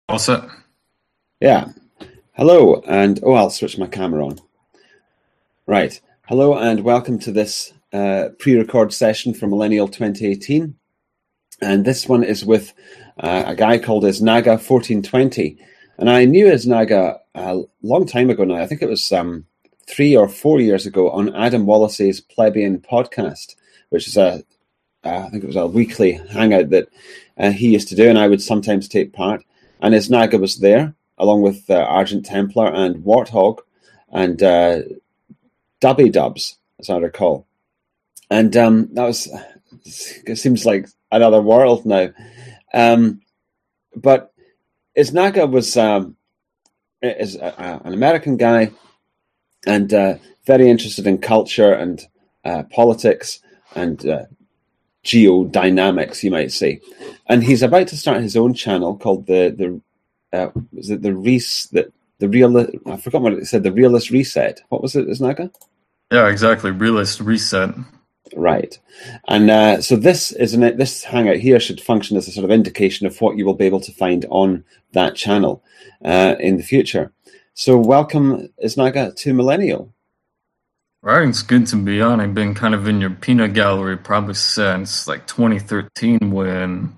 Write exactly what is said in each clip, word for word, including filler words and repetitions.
All set. Yeah. Hello, and oh, I'll switch my camera on. Right. Hello, and welcome to this uh, pre-record session for Millennial twenty eighteen. And this one is with uh, a guy called Isnaga fourteen twenty. And I knew Isnaga a long time ago now. I think it was um, three or four years ago on Adam Wallace's Plebeian podcast, which is a, uh, I think it was a weekly hangout that uh, he used to do, and I would sometimes take part. And Isnaga was there, along with uh, Argent Templar and Warthog and uh, Dubby Dubs, as I recall. And um, that was, it seems like another world now. Um, but Isnaga was um, is a, a, an American guy and uh, very interested in culture and uh, politics and uh, geodynamics, you might say. And he's about to start his own channel called the the uh, was it the Reese the the real I forgot what it said the Realist Reset. What was it, Isnaga? Yeah, exactly. Realist Reset. Right. And uh, so this is an, this hangout here should function as a sort of indication of what you will be able to find on that channel uh, in the future. So welcome, Isnaga, to Millennial. Right, it's good to be on. I've been kind of in your peanut gallery probably since like twenty thirteen, when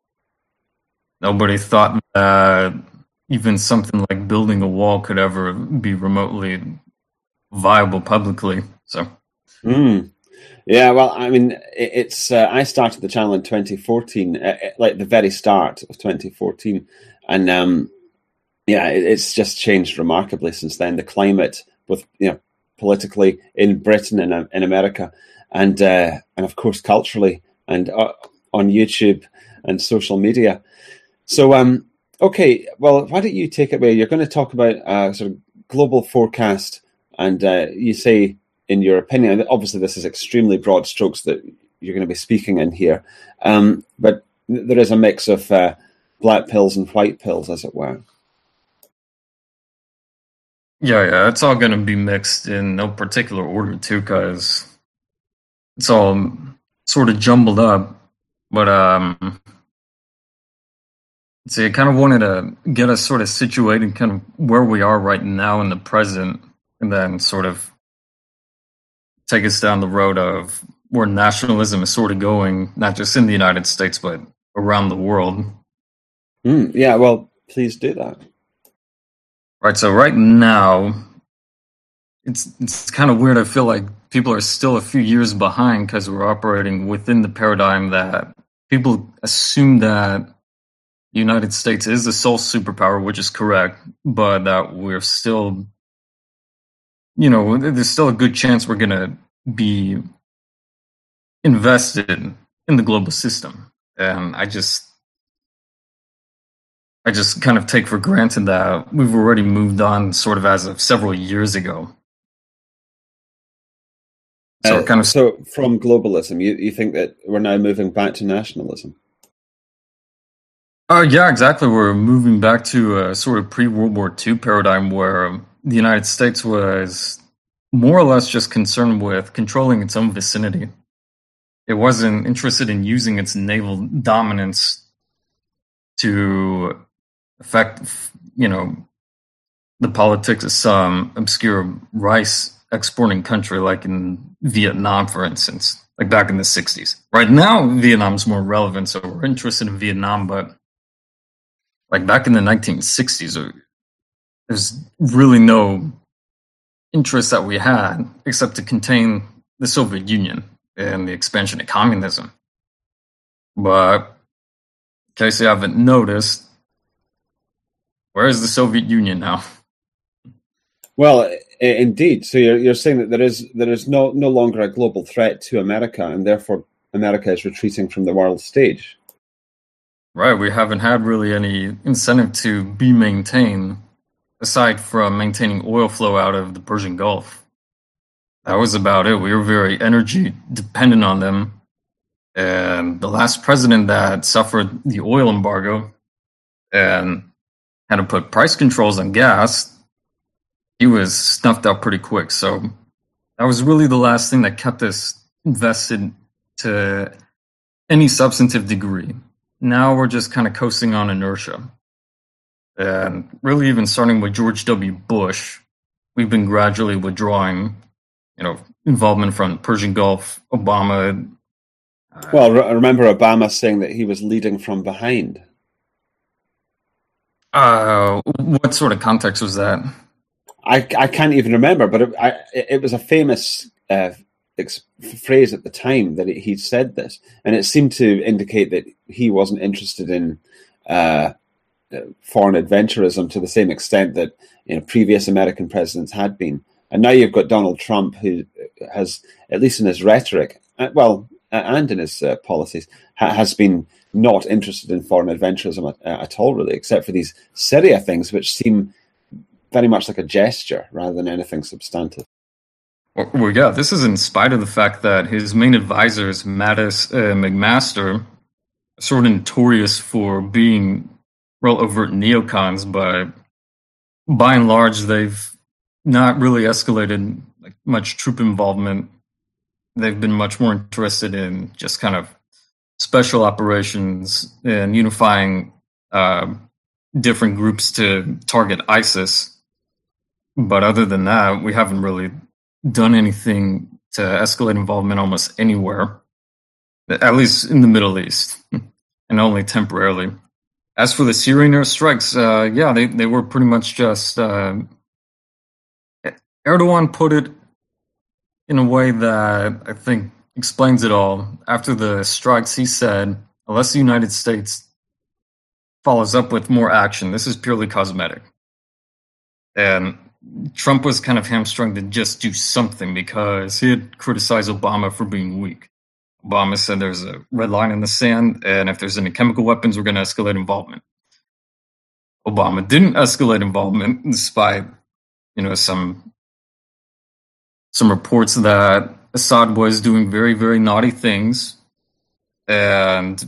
nobody thought that even something like building a wall could ever be remotely viable publicly. So, mm. yeah, well, I mean, it, it's uh, I started the channel in twenty fourteen, uh, like the very start of twenty fourteen, and um, yeah, it, it's just changed remarkably since then. The climate, with you know, politically in Britain and in America, and uh, and of course culturally, and uh, on YouTube and social media. So, um, okay, well, why don't you take it away? You're going to talk about uh, sort of global forecast, and uh, you say, in your opinion, obviously this is extremely broad strokes that you're going to be speaking in here, um, but there is a mix of uh, black pills and white pills, as it were. yeah, yeah, it's all going to be mixed in no particular order, too, because it's all sort of jumbled up. But, um... See, I kind of wanted to get us sort of situated kind of where we are right now in the present, and then sort of take us down the road of where nationalism is sort of going, not just in the United States, but around the world. Mm, yeah, well, please do that. Right, so right now, it's it's kind of weird. I feel like people are still a few years behind because we're operating within the paradigm that people assume that the United States is the sole superpower, which is correct, but that we're still, you know, there's still a good chance we're going to be invested in the global system. And I just, I just kind of take for granted that we've already moved on sort of as of several years ago. So, uh, kind of so from globalism, you, you think that we're now moving back to nationalism? Oh, uh, yeah, exactly. We're moving back to a sort of pre-World War Two paradigm where the United States was more or less just concerned with controlling its own vicinity. It wasn't interested in using its naval dominance to affect, you know, the politics of some obscure rice exporting country like in Vietnam, for instance, like back in the sixties. Right now, Vietnam's more relevant, so we're interested in Vietnam, but like back in the nineteen sixties, there's really no interest that we had except to contain the Soviet Union and the expansion of communism. But in case you haven't noticed, where is the Soviet Union now? Well, indeed. So you're you're saying that there is there is no no longer a global threat to America, and therefore America is retreating from the world stage. Right, we haven't had really any incentive to be maintained, aside from maintaining oil flow out of the Persian Gulf. That was about it. We were very energy dependent on them. And the last president that suffered the oil embargo and had to put price controls on gas, he was snuffed out pretty quick. So that was really the last thing that kept us invested to any substantive degree. Now we're just kind of coasting on inertia. And really even starting with George W. Bush, we've been gradually withdrawing, you know, involvement from Persian Gulf, Obama. Uh, well, I remember Obama saying that he was leading from behind. Uh, what sort of context was that? I, I can't even remember, but it, I, it was a famous uh, ex- phrase at the time that it, he said this, and it seemed to indicate that he wasn't interested in uh, foreign adventurism to the same extent that, you know, previous American presidents had been. And now you've got Donald Trump, who has, at least in his rhetoric, uh, well, uh, and in his uh, policies, ha- has been not interested in foreign adventurism at, uh, at all, really, except for these Syria things, which seem very much like a gesture rather than anything substantive. Well, well yeah, this is in spite of the fact that his main advisors, Mattis uh, McMaster, are sort of notorious for being real overt neocons, but by and large, they've not really escalated like much troop involvement. They've been much more interested in just kind of special operations and unifying uh, different groups to target ISIS. But other than that, we haven't really done anything to escalate involvement almost anywhere, at least in the Middle East, and only temporarily. As for the Syrian airstrikes, uh, yeah, they, they were pretty much just... Uh, Erdogan put it in a way that I think explains it all. After the strikes, he said, unless the United States follows up with more action, this is purely cosmetic. And Trump was kind of hamstrung to just do something because he had criticized Obama for being weak. Obama said there's a red line in the sand, and if there's any chemical weapons, we're going to escalate involvement. Obama didn't escalate involvement, despite, you know, some some reports that Assad was doing very, very naughty things, and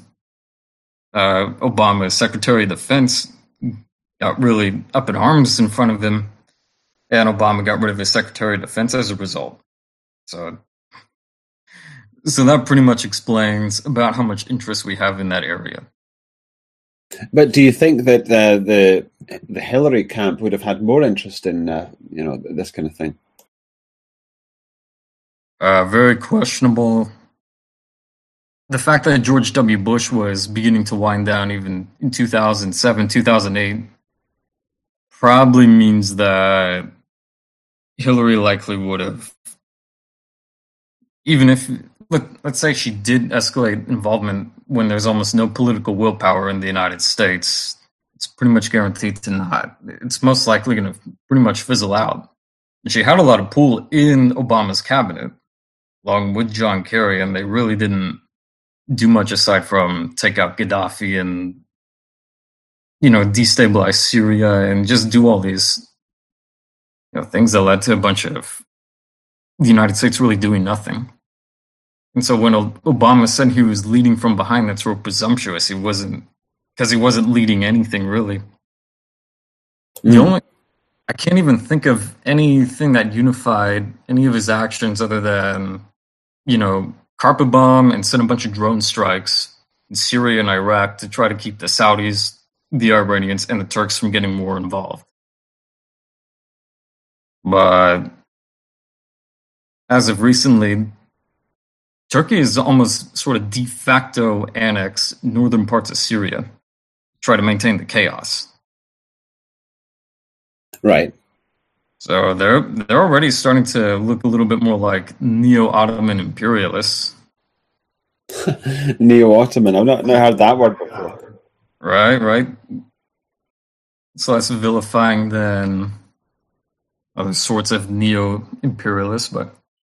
uh, Obama's Secretary of Defense got really up in arms in front of him, and Obama got rid of his Secretary of Defense as a result. So, so that pretty much explains about how much interest we have in that area. But do you think that uh, the the Hillary camp would have had more interest in uh, you know this kind of thing? Uh, very questionable. The fact that George W. Bush was beginning to wind down even in two thousand seven, two thousand eight probably means that Hillary likely would have, even if, look, let's say she did escalate involvement when there's almost no political willpower in the United States, it's pretty much guaranteed to not. It's most likely going to pretty much fizzle out. And she had a lot of pull in Obama's cabinet, along with John Kerry, and they really didn't do much aside from take out Gaddafi and, you know, destabilize Syria and just do all these, you know, things that led to a bunch of the United States really doing nothing. And so when Obama said he was leading from behind, that's real presumptuous. He wasn't, because he wasn't leading anything really. Mm. The only, I can't even think of anything that unified any of his actions other than, you know, carpet bomb and send a bunch of drone strikes in Syria and Iraq to try to keep the Saudis, the Iranians, and the Turks from getting more involved. But as of recently, Turkey has almost sort of de facto annexed northern parts of Syria to try to maintain the chaos. Right. So they're they're already starting to look a little bit more like neo-Ottoman imperialists. Neo-Ottoman. I've not, not heard that word before. Right, right. It's less vilifying than other sorts of neo-imperialists, but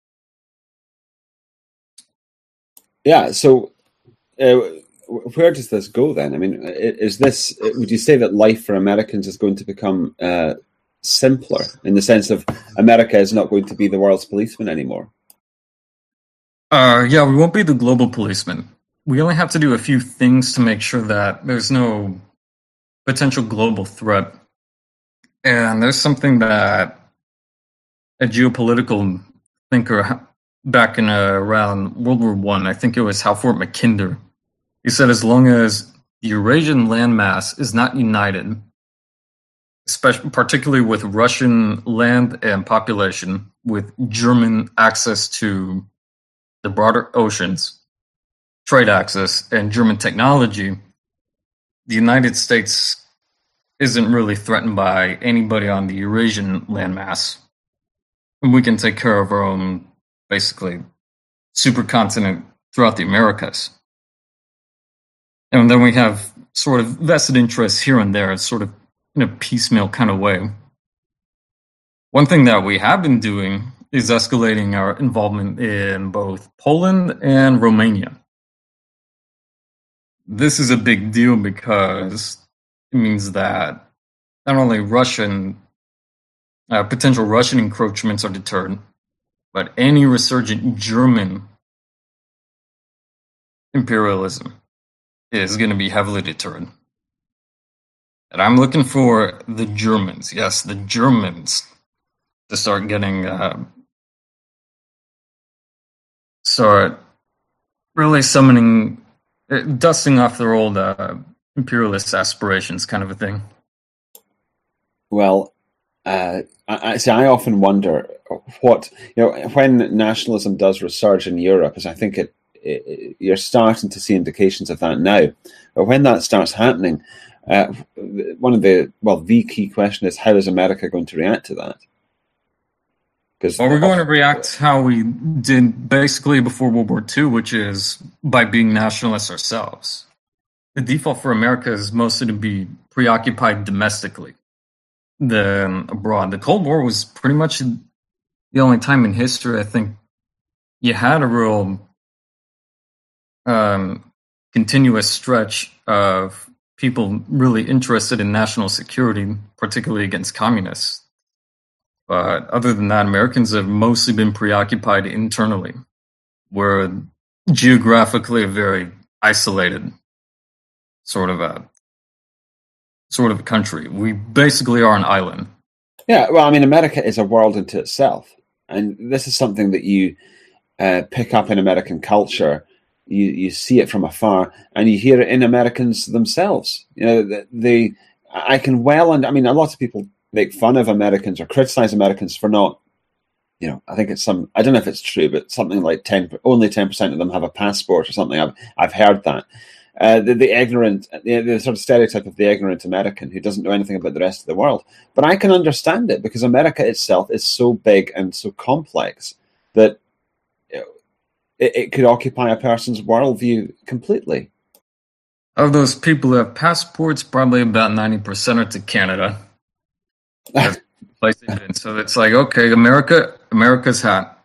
yeah. So, uh, where does this go then? I mean, is this? Would you say that life for Americans is going to become uh, simpler in the sense of America is not going to be the world's policeman anymore? Uh, yeah, we won't be the global policeman. We only have to do a few things to make sure that there's no potential global threat. And there's something that a geopolitical thinker back in uh, around World War One, I, I think it was Halford Mackinder, he said as long as the Eurasian landmass is not united, especially particularly with Russian land and population, with German access to the broader oceans, trade access, and German technology, the United States isn't really threatened by anybody on the Eurasian landmass. And we can take care of our own, basically, supercontinent throughout the Americas. And then we have sort of vested interests here and there, sort of in a piecemeal kind of way. One thing that we have been doing is escalating our involvement in both Poland and Romania. This is a big deal because it means that not only Russian uh, potential Russian encroachments are deterred, but any resurgent German imperialism is going to be heavily deterred. And I'm looking for the Germans, yes, the Germans, to start getting, uh, start really summoning, uh, dusting off their old uh, imperialist aspirations, kind of a thing. Well, uh, I, I see. I often wonder what you know when nationalism does resurge in Europe, as I think it, it you're starting to see indications of that now. But when that starts happening, uh, one of the well, the key question is how is America going to react to that? Because well, we're going to react how we did basically before World War Two, which is by being nationalists ourselves. The default for America is mostly to be preoccupied domestically than abroad. The Cold War was pretty much the only time in history I think you had a real um, continuous stretch of people really interested in national security, particularly against communists. But other than that, Americans have mostly been preoccupied internally. We're geographically a very isolated sort of a sort of a country. We basically are an island. Yeah, well, I mean, America is a world unto itself, and this is something that you uh, pick up in American culture. You you see it from afar, and you hear it in Americans themselves. You know, they. I can well, and I mean, a lot of people make fun of Americans or criticize Americans for not. You know, I think it's some. I don't know if it's true, but something like ten, only ten percent of them have a passport or something. I've I've heard that. Uh, the, the ignorant, the, the sort of stereotype of the ignorant American who doesn't know anything about the rest of the world. But I can understand it because America itself is so big and so complex that you know, it, it could occupy a person's worldview completely. Of those people who have passports, probably about ninety percent are to Canada. That's the place they've been. So it's like, okay, America, America's hot.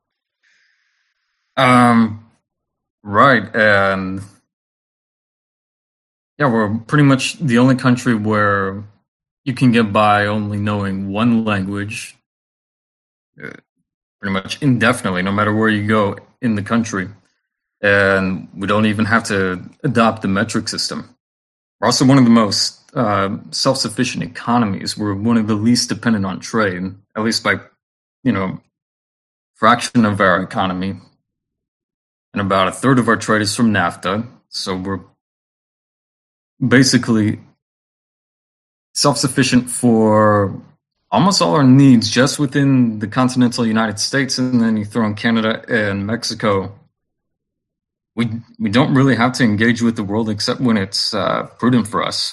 Um, right, and yeah, we're pretty much the only country where you can get by only knowing one language, uh, pretty much indefinitely, no matter where you go in the country. And we don't even have to adopt the metric system. We're also one of the most uh, self-sufficient economies. We're one of the least dependent on trade, at least by, you know, fraction of our economy. And about a third of our trade is from NAFTA. So we're basically self-sufficient for almost all our needs just within the continental United States, and then you throw in Canada and Mexico. We we don't really have to engage with the world except when it's uh, prudent for us.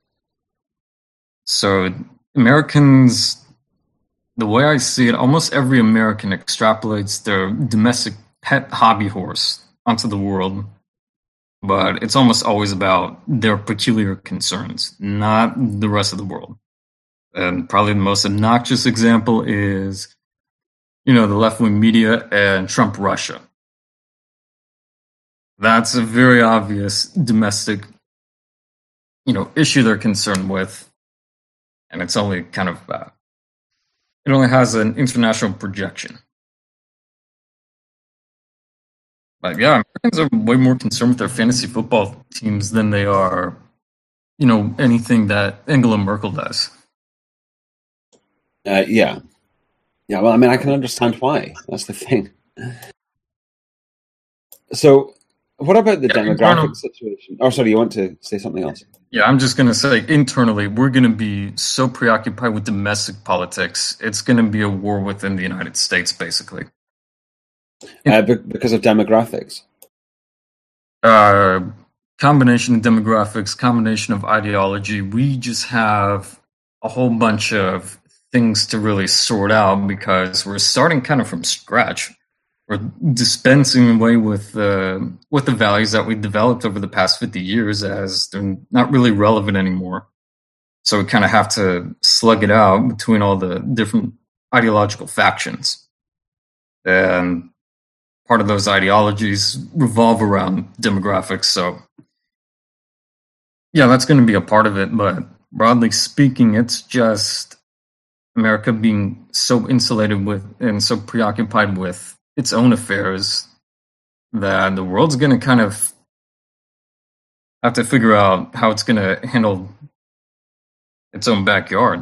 So Americans, the way I see it, almost every American extrapolates their domestic pet hobby horse onto the world. But it's almost always about their peculiar concerns, not the rest of the world. And probably the most obnoxious example is, you know, the left-wing media and Trump Russia. That's a very obvious domestic, you know, issue they're concerned with. And it's only kind of, uh, it only has an international projection. But yeah, Americans are way more concerned with their fantasy football teams than they are, you know, anything that Angela Merkel does. Uh, yeah. Yeah, well, I mean, I can understand why. That's the thing. So, What about the Yeah, demographic internal, situation? Oh, sorry, you want to say something else? yeah, I'm just going to say internally, we're going to be so preoccupied with domestic politics. It's going to be a war within the United States, basically. Uh, be- because of demographics. Uh, combination of demographics, combination of ideology. We just have a whole bunch of things to really sort out because we're starting kind of from scratch. We're dispensing away with uh, with the values that we developed over the past fifty years as they're not really relevant anymore. So we kind of have to slug it out between all the different ideological factions. And part of those ideologies revolve around demographics. So yeah, that's going to be a part of it. But broadly speaking, it's just America being so insulated with and so preoccupied with its own affairs that the world's going to kind of have to figure out how it's going to handle its own backyard.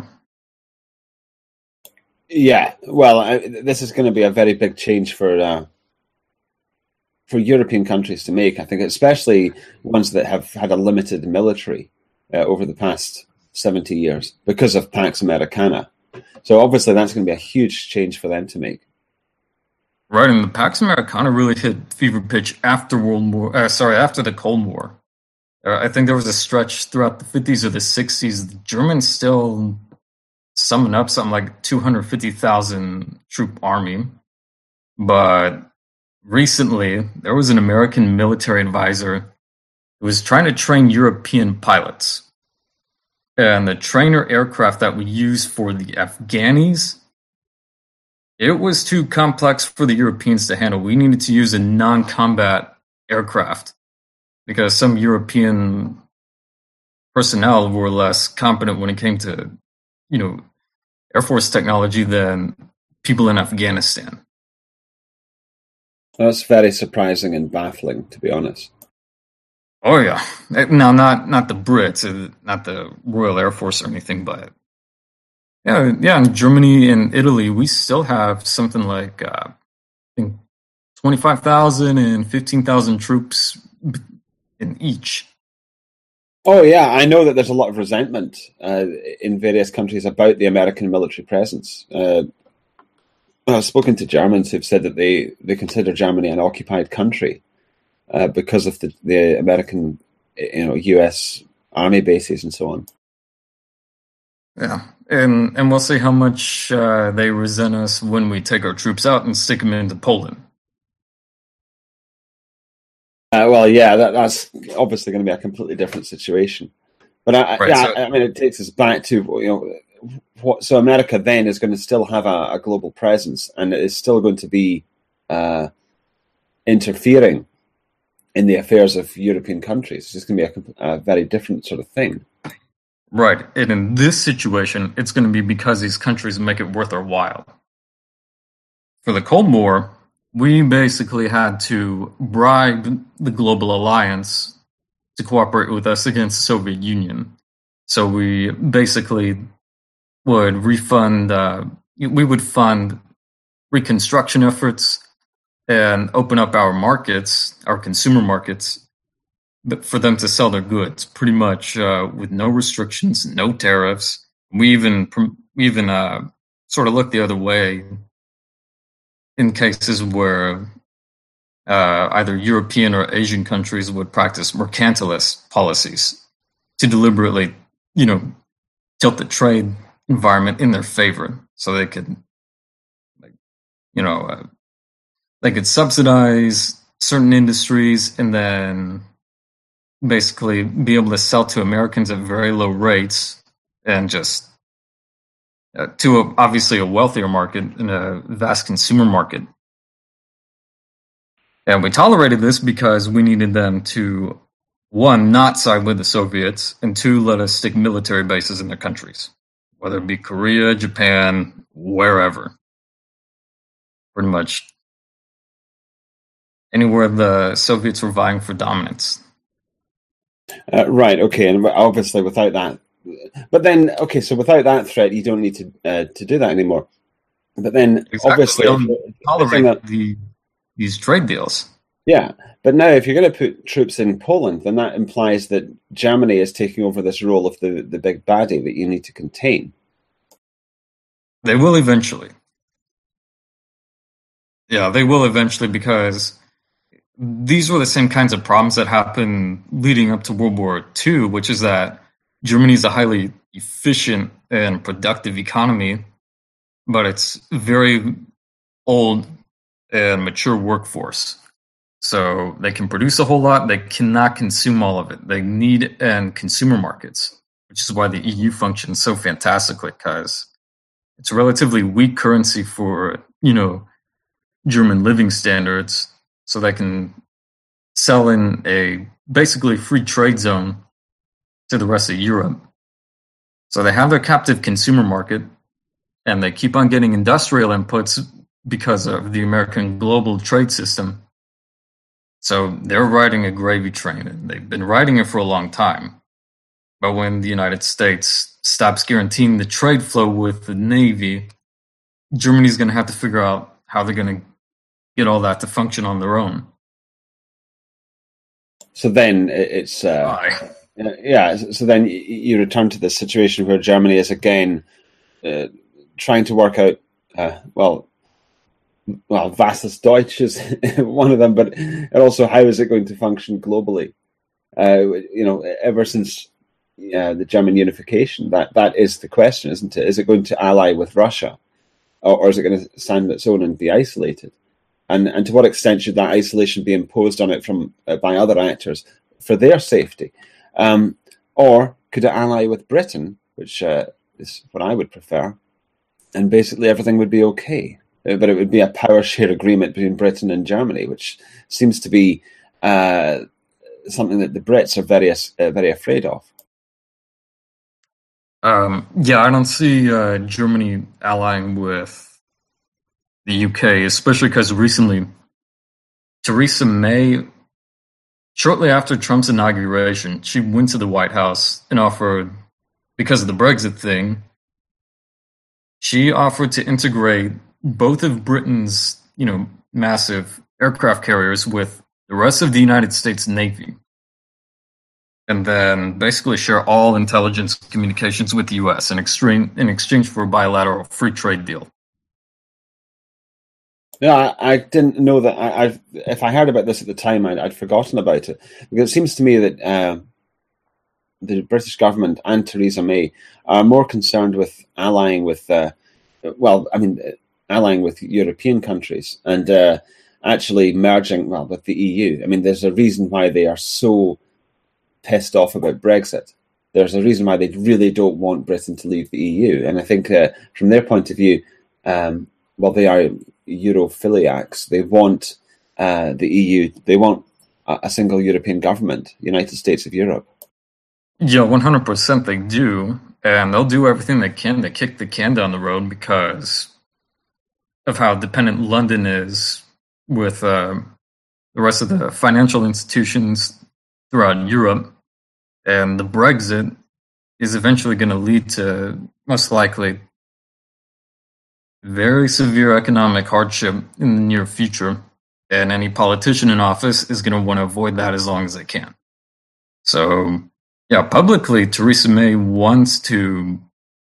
Yeah, well, I, this is going to be a very big change for uh, for European countries to make. I think, especially ones that have had a limited military uh, over the past seventy years because of Pax Americana. So obviously, that's going to be a huge change for them to make. Right, and the Pax Americana really hit fever pitch after World War. Uh, sorry, after the Cold War. Uh, I think there was a stretch throughout the fifties or the sixties. The Germans still summoned up something like two hundred fifty thousand troop army, but recently there was an American military advisor who was trying to train European pilots, and the trainer aircraft that we use for the Afghanis. It was too complex for the Europeans to handle. We needed to use a non-combat aircraft because some European personnel were less competent when it came to, you know, Air Force technology than people in Afghanistan. That's very surprising and baffling, to be honest. Oh yeah, now not not the Brits, not the Royal Air Force or anything, but. Yeah, yeah. In Germany and Italy, we still have something like uh, I think twenty-five thousand and fifteen thousand troops in each. Oh yeah, I know that there's a lot of resentment uh, in various countries about the American military presence. Uh, I've spoken to Germans who've said that they, they consider Germany an occupied country uh, because of the, the American, you know, U S army bases and so on. Yeah. And and we'll see how much uh, they resent us when we take our troops out and stick them into Poland. Uh, well, yeah, that, that's obviously going to be a completely different situation. But I, right, yeah, so, I mean, it takes us back to, you know, what. So America then is going to still have a, a global presence, and it is still going to be uh, interfering in the affairs of European countries. It's just going to be a, a very different sort of thing. Right, and in this situation, it's going to be because these countries make it worth our while. For the Cold War, we basically had to bribe the global alliance to cooperate with us against the Soviet Union. So we basically would refund, uh, we would fund reconstruction efforts and open up our markets, our consumer markets, but for them to sell their goods, pretty much uh, with no restrictions, no tariffs. We even we even uh, sort of looked the other way in cases where uh, either European or Asian countries would practice mercantilist policies to deliberately, you know, tilt the trade environment in their favor, so they could, like, you know, uh, they could subsidize certain industries and then basically be able to sell to Americans at very low rates and just uh, to a, obviously a wealthier market and a vast consumer market. And we tolerated this because we needed them to, one, not side with the Soviets, and two, let us stick military bases in their countries, whether it be Korea, Japan, wherever. Pretty much anywhere the Soviets were vying for dominance. Uh, right, okay, and obviously without that, but then, okay, so without that threat, you don't need to uh, to do that anymore. But then, exactly. obviously, we don't tolerate that, the, these trade deals. Yeah, but now if you're going to put troops in Poland, then that implies that Germany is taking over this role of the, the big baddie that you need to contain. They will eventually. Yeah, they will eventually because these were the same kinds of problems that happened leading up to World War Two, which is that Germany is a highly efficient and productive economy, but it's very old and mature workforce. So they can produce a whole lot, they cannot consume all of it. They need and consumer markets, which is why the E U functions so fantastically, because it's a relatively weak currency for, you know, German living standards, so they can sell in a basically free trade zone to the rest of Europe. So they have their captive consumer market, and they keep on getting industrial inputs because of the American global trade system. So they're riding a gravy train, and they've been riding it for a long time. But when the United States stops guaranteeing the trade flow with the Navy, Germany's going to have to figure out how they're going to get all that to function on their own. So then it's uh, yeah. So then you return to this situation where Germany is again uh, trying to work out uh, well. Well, was ist Deutsch is one of them, but also how is it going to function globally? Uh, you know, ever since uh, the German unification, that, that is the question, isn't it? Is it going to ally with Russia, or, or is it going to stand on its own and be isolated? And and to what extent should that isolation be imposed on it from uh, by other actors for their safety, um, or could it ally with Britain, which uh, is what I would prefer, and basically everything would be okay? But it would be a power share agreement between Britain and Germany, which seems to be uh, something that the Brits are very uh, very afraid of. Um, yeah, I don't see uh, Germany allying with the U K, especially because recently Theresa May, shortly after Trump's inauguration, she went to the White House and offered, because of the Brexit thing, she offered to integrate both of Britain's, you know, massive aircraft carriers with the rest of the United States Navy, and then basically share all intelligence communications with the U S in exchange in exchange for a bilateral free trade deal. Yeah, I, I didn't know that. I, I've, if I heard about this at the time, I'd, I'd forgotten about it, because it seems to me that uh, the British government and Theresa May are more concerned with allying with, uh, well, I mean. allying with European countries and uh, actually merging well with the E U. I mean, there's a reason why they are so pissed off about Brexit. There's a reason why they really don't want Britain to leave the E U. And I think uh, from their point of view, um, well, they are Europhiliacs. They want uh, the E U. They want a, a single European government, United States of Europe. Yeah, one hundred percent they do. And they'll do everything they can to kick the can down the road because of how dependent London is with uh, the rest of the financial institutions throughout Europe. And the Brexit is eventually going to lead to, most likely, very severe economic hardship in the near future. And any politician in office is going to want to avoid that as long as they can. So, yeah, publicly, Theresa May wants to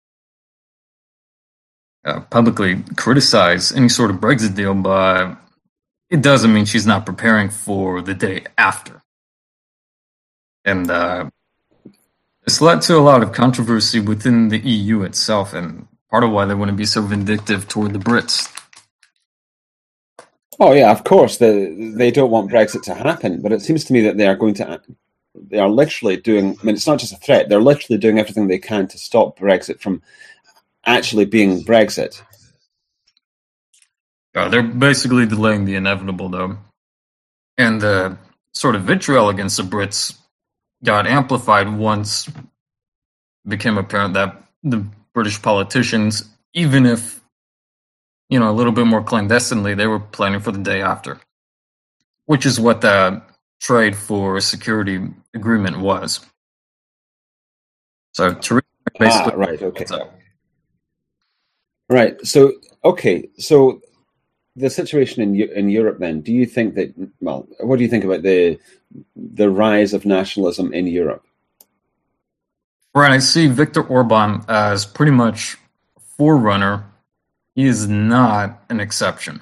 Uh, publicly criticize any sort of Brexit deal, but it doesn't mean she's not preparing for the day after. And uh, it's led to a lot of controversy within the E U itself, and part of why they want to be so vindictive toward the Brits. Oh yeah, of course they they don't want Brexit to happen, but it seems to me that they are going to. They are literally doing. I mean, it's not just a threat; they're literally doing everything they can to stop Brexit from actually being Brexit. Uh, they're basically delaying the inevitable, though. And the sort of vitriol against the Brits got amplified once it became apparent that the British politicians, even if, you know, a little bit more clandestinely, they were planning for the day after, which is what the trade for security agreement was. So, Theresa basically... Ah, right, okay. Right. So, okay. So the situation in in Europe, then, do you think that? Well, what do you think about the the rise of nationalism in Europe? Right, I see Viktor Orban as pretty much a forerunner. He is not an exception.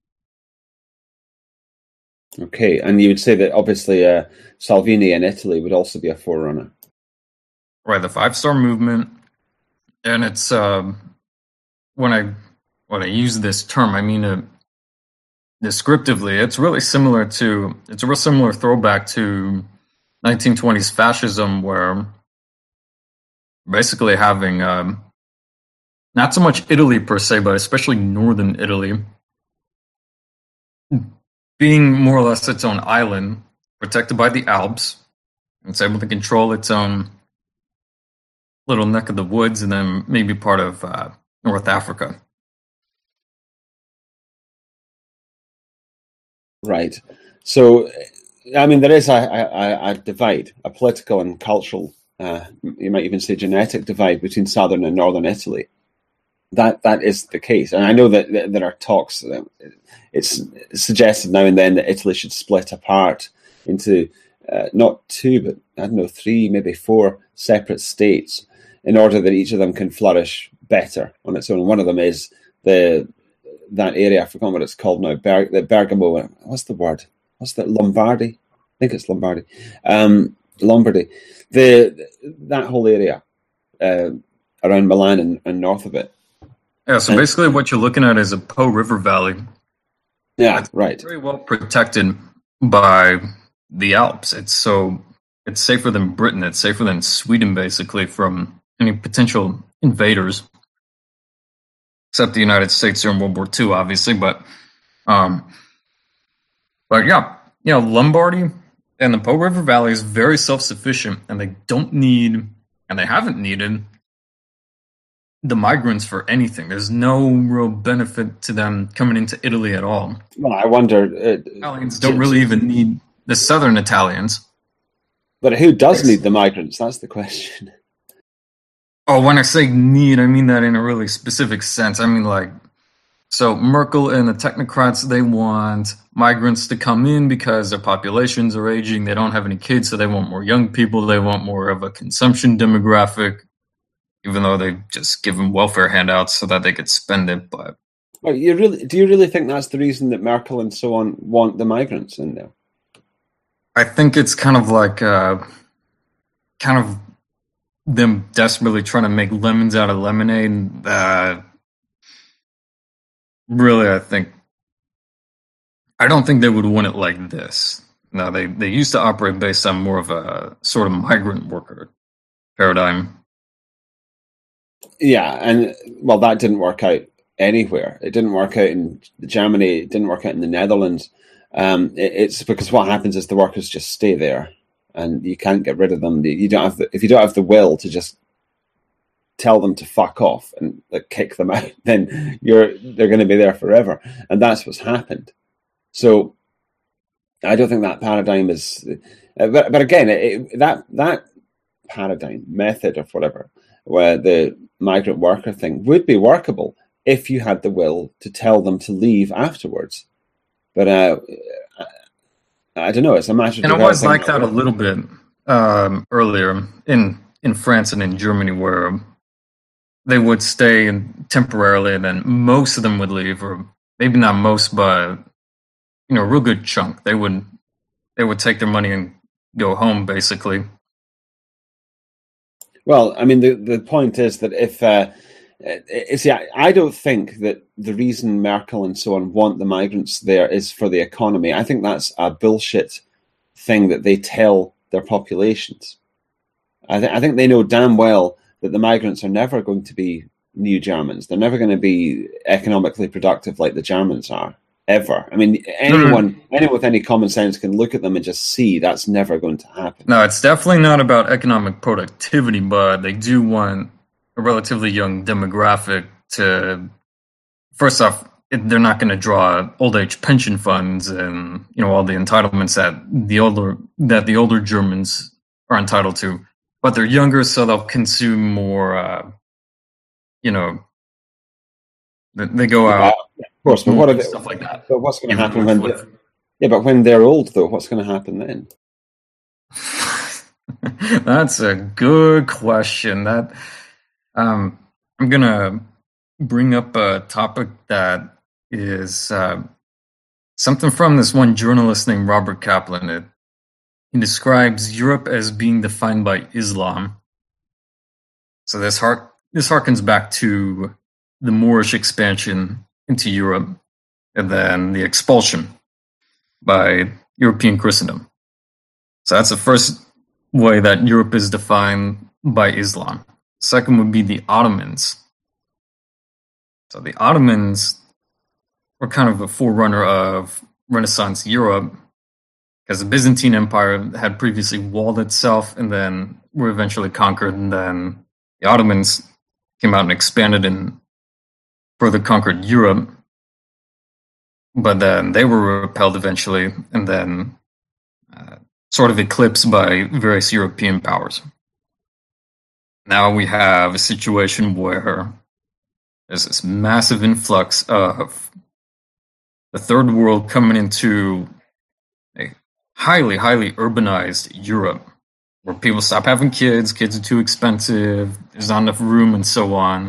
Okay, and you would say that obviously uh, Salvini in Italy would also be a forerunner. Right, the Five Star Movement, and it's um, when I when I use this term, I mean it descriptively. It's really similar to it's a real similar throwback to nineteen twenties fascism, where basically having um, not so much Italy per se, but especially northern Italy, being more or less its own island, protected by the Alps. It's able to control its own little neck of the woods, and then maybe part of uh, North Africa. Right. So, I mean, there is a, a, a divide, a political and cultural, uh, you might even say genetic divide between southern and northern Italy. That that is the case, and I know that, that there are talks. It's suggested now and then that Italy should split apart into uh, not two, but I don't know, three, maybe four separate states, in order that each of them can flourish better on its own. One of them is the that area. I forgot what it's called now. Ber- the Bergamo. What's the word? What's that? Lombardy. I think it's Lombardy. Um, Lombardy. The that whole area uh, around Milan and, and north of it. Yeah, so basically what you're looking at is a Po River Valley. Yeah, it's right. Very well protected by the Alps. It's so it's safer than Britain. It's safer than Sweden, basically, from any potential invaders, except the United States during World War Two, obviously. But, um, but yeah, you know, Lombardy and the Po River Valley is very self-sufficient, and they don't need, and they haven't needed, the migrants for anything. There's no real benefit to them coming into Italy at all. Well, I wonder. Uh, Italians don't really even need the southern Italians. But who does need the migrants? That's the question. Oh, when I say need, I mean that in a really specific sense. I mean, like, so Merkel and the technocrats, they want migrants to come in because their populations are aging. They don't have any kids, so they want more young people. They want more of a consumption demographic, even though they just give them welfare handouts so that they could spend it. But well, you really do you really think that's the reason that Merkel and so on want the migrants in there? I think it's kind of like uh, kind of them desperately trying to make lemons out of lemonade. Uh, really, I think I don't think they would want it like this. No, they they used to operate based on more of a sort of migrant worker paradigm. Yeah, and well, that didn't work out anywhere. It didn't work out in Germany. It didn't work out in the Netherlands. Um, it, it's because what happens is the workers just stay there, and you can't get rid of them. You don't have the, if you don't have the will to just tell them to fuck off and like, kick them out, then you're they're going to be there forever, and that's what's happened. So, I don't think that paradigm is. Uh, but, but again, it, that that paradigm method or whatever, where the migrant worker thing would be workable if you had the will to tell them to leave afterwards. But uh, I don't know. It's a matter of and it was like that a little bit um, earlier in in France and in Germany, where they would stay and temporarily, and then most of them would leave, or maybe not most, but you know, a real good chunk. They would they would take their money and go home, basically. Well, I mean, the, the point is that if, uh, see, I, I don't think that the reason Merkel and so on want the migrants there is for the economy. I think that's a bullshit thing that they tell their populations. I, th- I think they know damn well that the migrants are never going to be new Germans. They're never going to be economically productive like the Germans are. Ever. I mean, anyone, mm-hmm. anyone with any common sense can look at them and just see that's never going to happen. No, it's definitely not about economic productivity, but they do want a relatively young demographic to, first off, they're not going to draw old age pension funds and, you know, all the entitlements that the older, that the older Germans are entitled to, but they're younger, so they'll consume more, uh, you know, They, they go Yeah, out, of course, but what are they, stuff like that. but what's going to Even happen more when? flavor. Yeah, but when they're old, though, what's going to happen then? That's a good question. That um, I'm gonna bring up a topic that is uh, something from this one journalist named Robert Kaplan. It, he describes Europe as being defined by Islam. So this hark this harkens back to the Moorish expansion into Europe, and then the expulsion by European Christendom. So that's the first way that Europe is defined by Islam. Second would be the Ottomans. So the Ottomans were kind of a forerunner of Renaissance Europe, because the Byzantine Empire had previously walled itself and then were eventually conquered, and then the Ottomans came out and expanded and further conquered Europe. But then they were repelled eventually, and then uh, sort of eclipsed by various European powers. Now we have a situation where there's this massive influx of the third world coming into a highly, highly urbanized Europe, where people stop having kids, kids are too expensive, there's not enough room, and so on.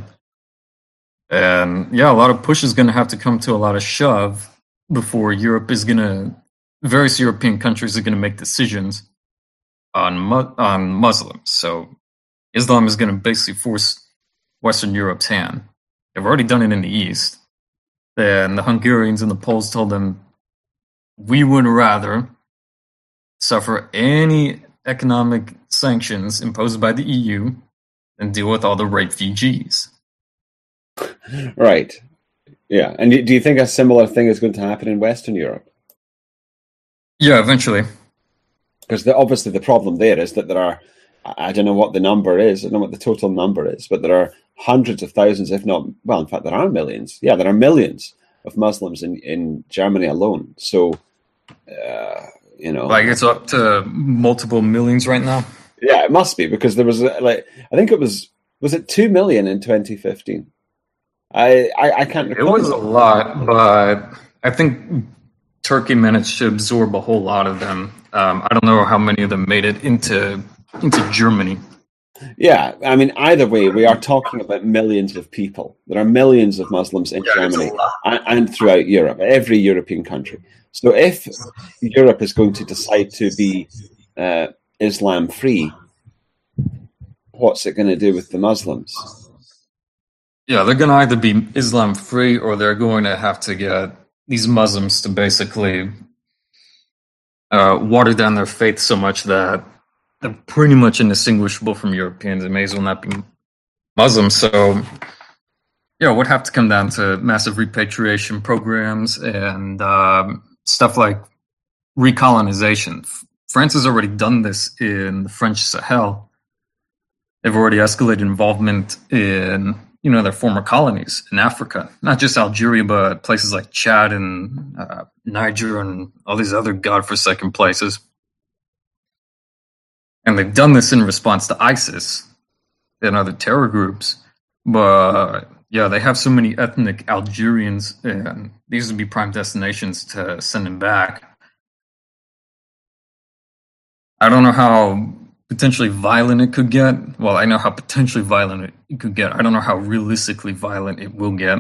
And yeah, a lot of push is going to have to come to a lot of shove before Europe is going to, various European countries are going to make decisions on mu- on Muslims. So Islam is going to basically force Western Europe's hand. They've already done it in the East. And the Hungarians and the Poles told them, we would rather suffer any economic sanctions imposed by the E U than deal with all the refugees. Right. Yeah. And do you think a similar thing is going to happen in Western Europe? Yeah, eventually. Because the, obviously the problem there is that there are, I don't know what the number is, I don't know what the total number is, but there are hundreds of thousands, if not, well, in fact, there are millions. Yeah, there are millions of Muslims in, in Germany alone. So, uh, you know. Like it's up to multiple millions right now? Yeah, it must be, because there was, like, I think it was, was it two million in twenty fifteen? I, I, I can't recall. It was a lot, but I think Turkey managed to absorb a whole lot of them. Um, I don't know how many of them made it into into Germany. Yeah, I mean, either way, we are talking about millions of people. There are millions of Muslims in Yeah, Germany and, and throughout Europe, every European country. So if Europe is going to decide to be uh, Islam free, what's it going to do with the Muslims? Yeah, they're going to either be Islam free, or they're going to have to get these Muslims to basically uh, water down their faith so much that they're pretty much indistinguishable from Europeans. They may as well not be Muslims. So, yeah, it would have to come down to massive repatriation programs and um, stuff like recolonization. France has already done this in the French Sahel. They've already escalated involvement in, you know, their former colonies in Africa, not just Algeria, but places like Chad and uh, Niger and all these other godforsaken places. And they've done this in response to ISIS and other terror groups. But yeah, they have so many ethnic Algerians, and these would be prime destinations to send them back. I don't know how potentially violent it could get. Well, I know how potentially violent it could get. I don't know how realistically violent it will get.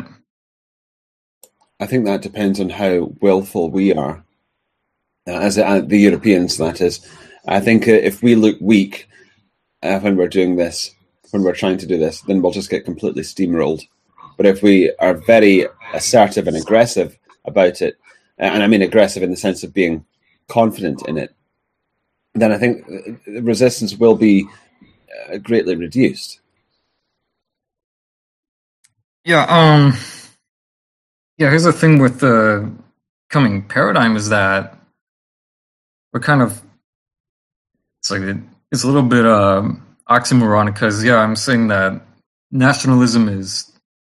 I think that depends on how willful we are, uh, as uh, the Europeans, that is. I think uh, if we look weak uh, when we're doing this, when we're trying to do this, then we'll just get completely steamrolled. But if we are very assertive and aggressive about it, and I mean aggressive in the sense of being confident in it, then I think the resistance will be uh, greatly reduced. Yeah, um, yeah, here's the thing with the coming paradigm is that we're kind of, it's like, it, it's a little bit um, oxymoronic, because, yeah, I'm saying that nationalism is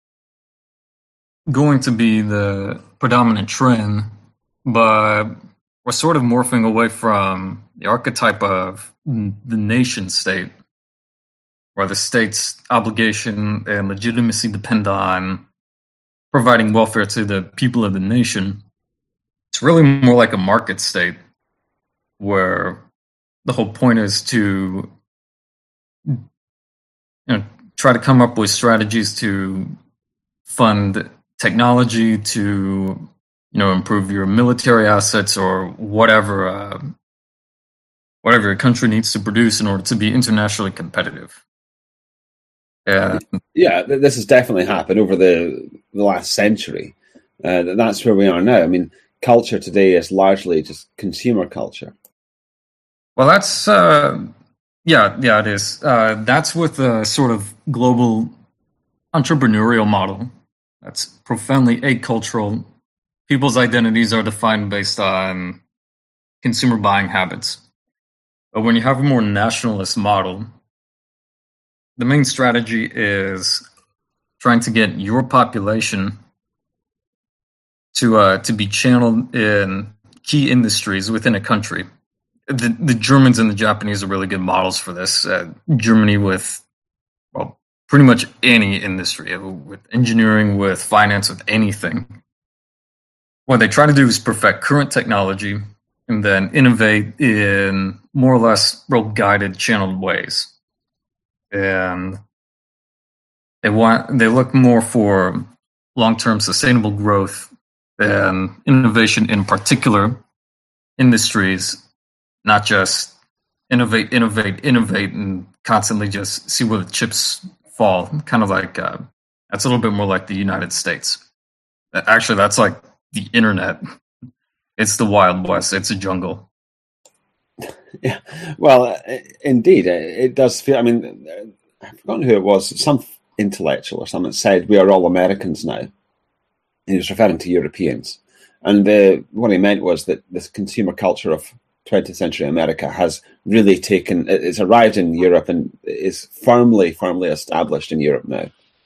going to be the predominant trend, but we're sort of morphing away from the archetype of the nation state, where the state's obligation and legitimacy depend on providing welfare to the people of the nation. It's really more like a market state where the whole point is to, you know, try to come up with strategies to fund technology, to, you know, improve your military assets or whatever uh, whatever your country needs to produce in order to be internationally competitive. Yeah, yeah, this has definitely happened over the the last century. Uh, that's where we are now. I mean, culture today is largely just consumer culture. Well, that's uh, yeah, yeah, it is. Uh, that's with a sort of global entrepreneurial model. That's profoundly acultural. People's identities are defined based on consumer buying habits. But when you have a more nationalist model, the main strategy is trying to get your population to uh, to be channeled in key industries within a country. The, the Germans and the Japanese are really good models for this. Uh, Germany with, well, pretty much any industry, with engineering, with finance, with anything. What they try to do is perfect current technology and then innovate in more or less real guided, channeled ways. And they want they look more for long-term sustainable growth than innovation in particular industries, not just innovate, innovate, innovate, and constantly just see where the chips fall. Kind of like uh, that's a little bit more like the United States. Actually, that's like the internet. It's the Wild West. It's a jungle. Yeah, well, indeed, it does feel. I mean, I've forgotten who it was. Some intellectual or someone said we are all Americans now. He was referring to Europeans, and uh, what he meant was that this consumer culture of twentieth century America has really taken. It's arrived in Europe and is firmly, firmly established in Europe now.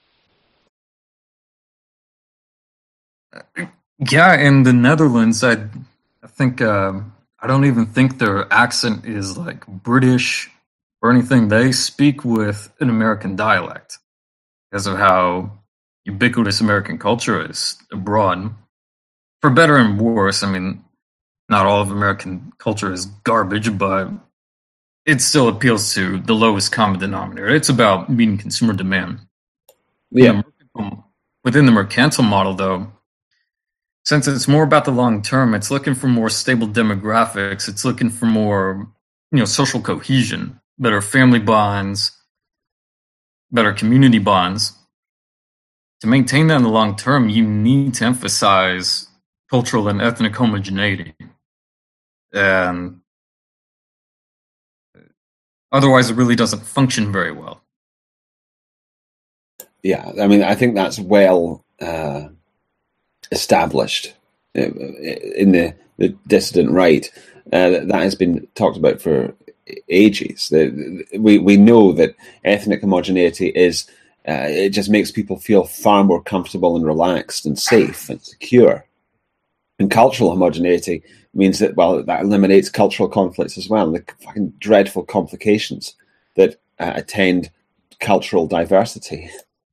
Yeah, in the Netherlands, I, I think. Um, I don't even think their accent is like British or anything. They speak with an American dialect because of how ubiquitous American culture is abroad. For better and worse, I mean, not all of American culture is garbage, but it still appeals to the lowest common denominator. It's about meeting consumer demand. Yeah. Within the mercantile model, though, since it's more about the long term, it's looking for more stable demographics. It's looking for more, you know, social cohesion, better family bonds, better community bonds. To maintain that in the long term, you need to emphasize cultural and ethnic homogeneity. And otherwise, it really doesn't function very well. Yeah, I mean, I think that's well uh, established in the, the dissident right. Uh, that has been talked about for ages. The, we we know that ethnic homogeneity is uh, it just makes people feel far more comfortable and relaxed and safe and secure. And cultural homogeneity means that, well, that eliminates cultural conflicts as well, and the fucking dreadful complications that uh, attend cultural diversity.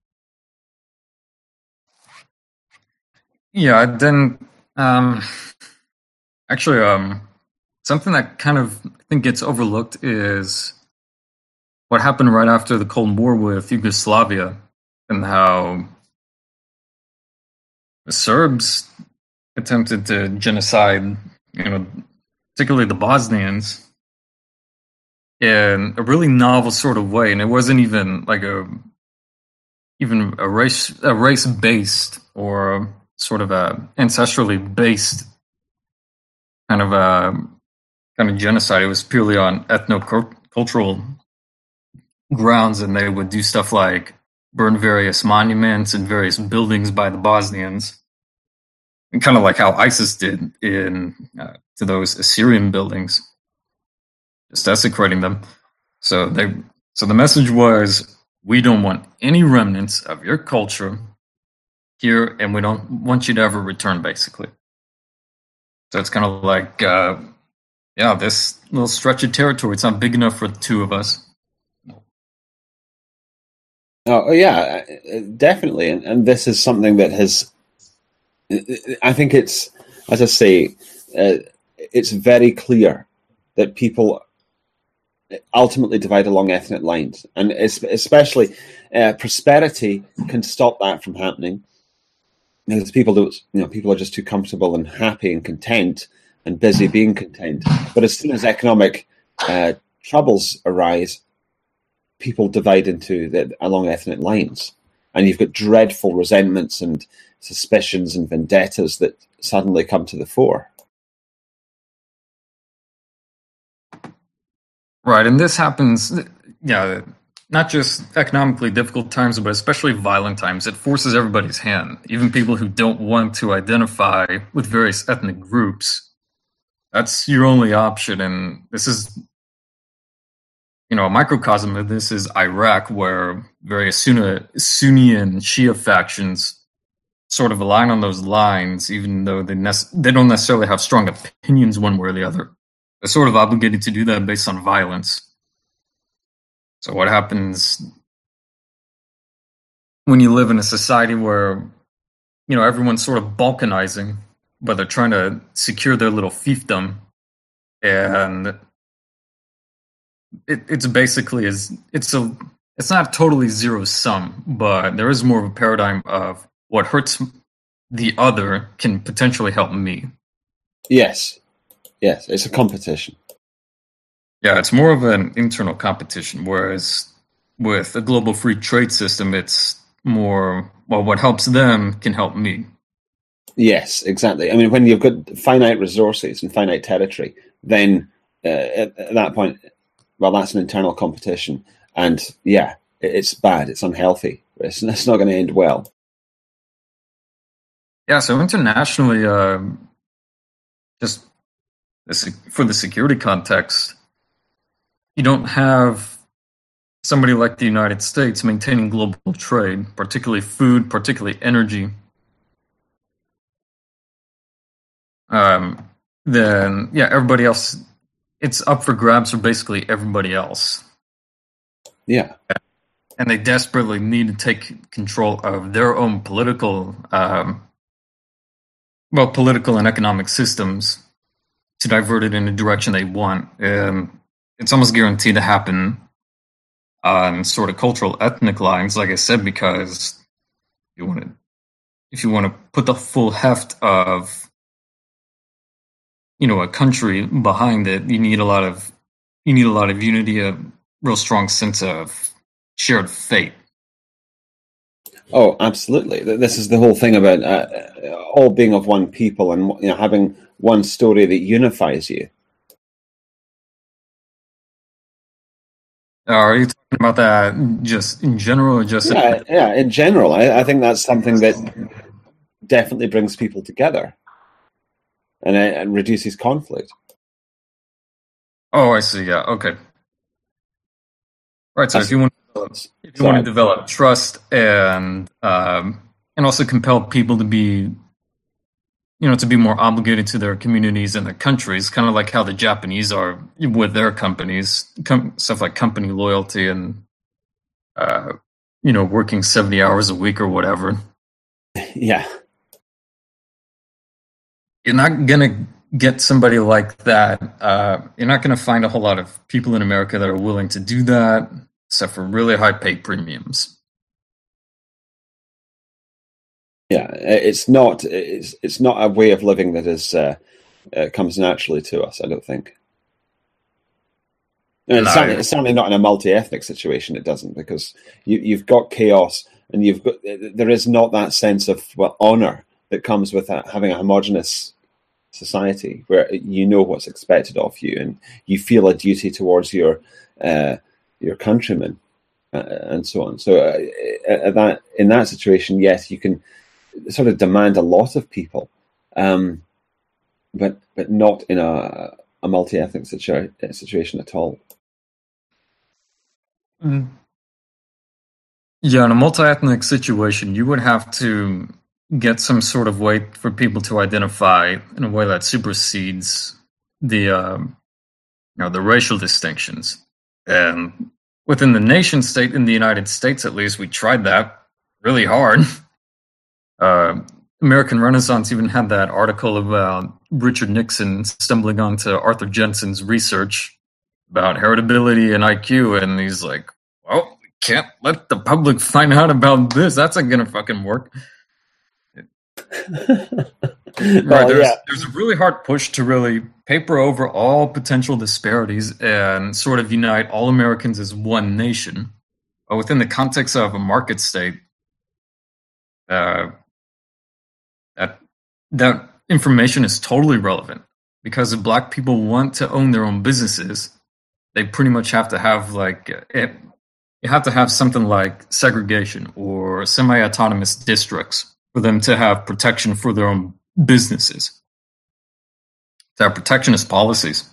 Yeah, then um, actually, um, something that kind of I think gets overlooked is what happened right after the Cold War with Yugoslavia and how the Serbs attempted to genocide, you know, particularly the Bosnians, in a really novel sort of way, and it wasn't even like a even a race a race based or sort of a ancestrally based kind of a kind of genocide. It was purely on ethno-cultural grounds, and they would do stuff like burn various monuments and various buildings by the Bosnians, and kind of like how ISIS did in uh, to those Assyrian buildings, just desecrating them. So they so the message was, we don't want any remnants of your culture here, and we don't want you to ever return, basically. So it's kind of like, uh, yeah, this little stretch of territory, it's not big enough for the two of us. Oh, yeah, definitely. And, and this is something that has I think it's, as I say, uh, it's very clear that people ultimately divide along ethnic lines, and especially uh, prosperity can stop that from happening. Because people don't, you know, people are just too comfortable and happy and content and busy being content. But as soon as economic uh, troubles arise, people divide into the, along ethnic lines, and you've got dreadful resentments and suspicions and vendettas that suddenly come to the fore. Right, and this happens, yeah, not just economically difficult times, but especially violent times. It forces everybody's hand, even people who don't want to identify with various ethnic groups. That's your only option, and this is, you know, a microcosm of this is Iraq, where various Sunni, Sunni and Shia factions sort of align on those lines, even though they ne- they don't necessarily have strong opinions one way or the other. They're sort of obligated to do that based on violence. So what happens when you live in a society where, you know, everyone's sort of balkanizing, but they're trying to secure their little fiefdom, and it, it's basically is it's a it's not totally zero sum, but there is more of a paradigm of what hurts the other can potentially help me. Yes. Yes, it's a competition. Yeah, it's more of an internal competition, whereas with a global free trade system, it's more, well, what helps them can help me. Yes, exactly. I mean, when you've got finite resources and finite territory, then uh, at, at that point, well, that's an internal competition. And yeah, it's bad, it's unhealthy. It's, it's not going to end well. Yeah, so internationally, uh, just for the security context, you don't have somebody like the United States maintaining global trade, particularly food, particularly energy. Um, then, yeah, everybody else, it's up for grabs for basically everybody else. Yeah. And they desperately need to take control of their own political, um, well, political and economic systems to divert it in the direction they want. Um, it's almost guaranteed to happen on sort of cultural ethnic lines, like I said, because you want to, if you want to put the full heft of, you know, a country behind it, you need a lot of you need a lot of unity, a real strong sense of shared fate. Oh, absolutely. This is the whole thing about uh, all being of one people and, you know, having one story that unifies you. Are you talking about that just in general, or just yeah, in- yeah? In general, I, I think that's something that definitely brings people together and, uh, and reduces conflict. Oh, I see. Yeah. Okay. Right. So That's, if you want to develop, if you want to develop trust and um, and also compel people to be, you know, to be more obligated to their communities and their countries, kind of like how the Japanese are with their companies, com- stuff like company loyalty and, uh, you know, working seventy hours a week or whatever. Yeah. You're not going to get somebody like that. Uh, you're not going to find a whole lot of people in America that are willing to do that, except for really high pay premiums. Yeah, it's not. It's it's not a way of living that is uh, uh, comes naturally to us. I don't think. And it's, no. certainly, it's certainly not in a multi-ethnic situation. It doesn't, because you, you've got chaos, and you've got there is not that sense of, well, honor that comes with a, having a homogenous society where you know what's expected of you, and you feel a duty towards your uh, your countrymen, uh, and so on. So uh, at that in that situation, yes, you can sort of demand a lot of people, um, but but not in a, a multi-ethnic situa- situation at all. Mm. Yeah, in a multi-ethnic situation, you would have to get some sort of way for people to identify in a way that supersedes the um, you know, the racial distinctions. And within the nation state, in the United States at least, we tried that really hard. Uh, American Renaissance even had that article about Richard Nixon stumbling onto Arthur Jensen's research about heritability and I Q, and he's like, well, we can't let the public find out about this. That's not gonna fucking work. Right, well, there's, yeah. there's a really hard push to really paper over all potential disparities and sort of unite all Americans as one nation. But within the context of a market state, uh, that that information is totally relevant. Because if black people want to own their own businesses, they pretty much have to have like it, you have to have something like segregation or semi-autonomous districts for them to have protection for their own businesses, to have protectionist policies.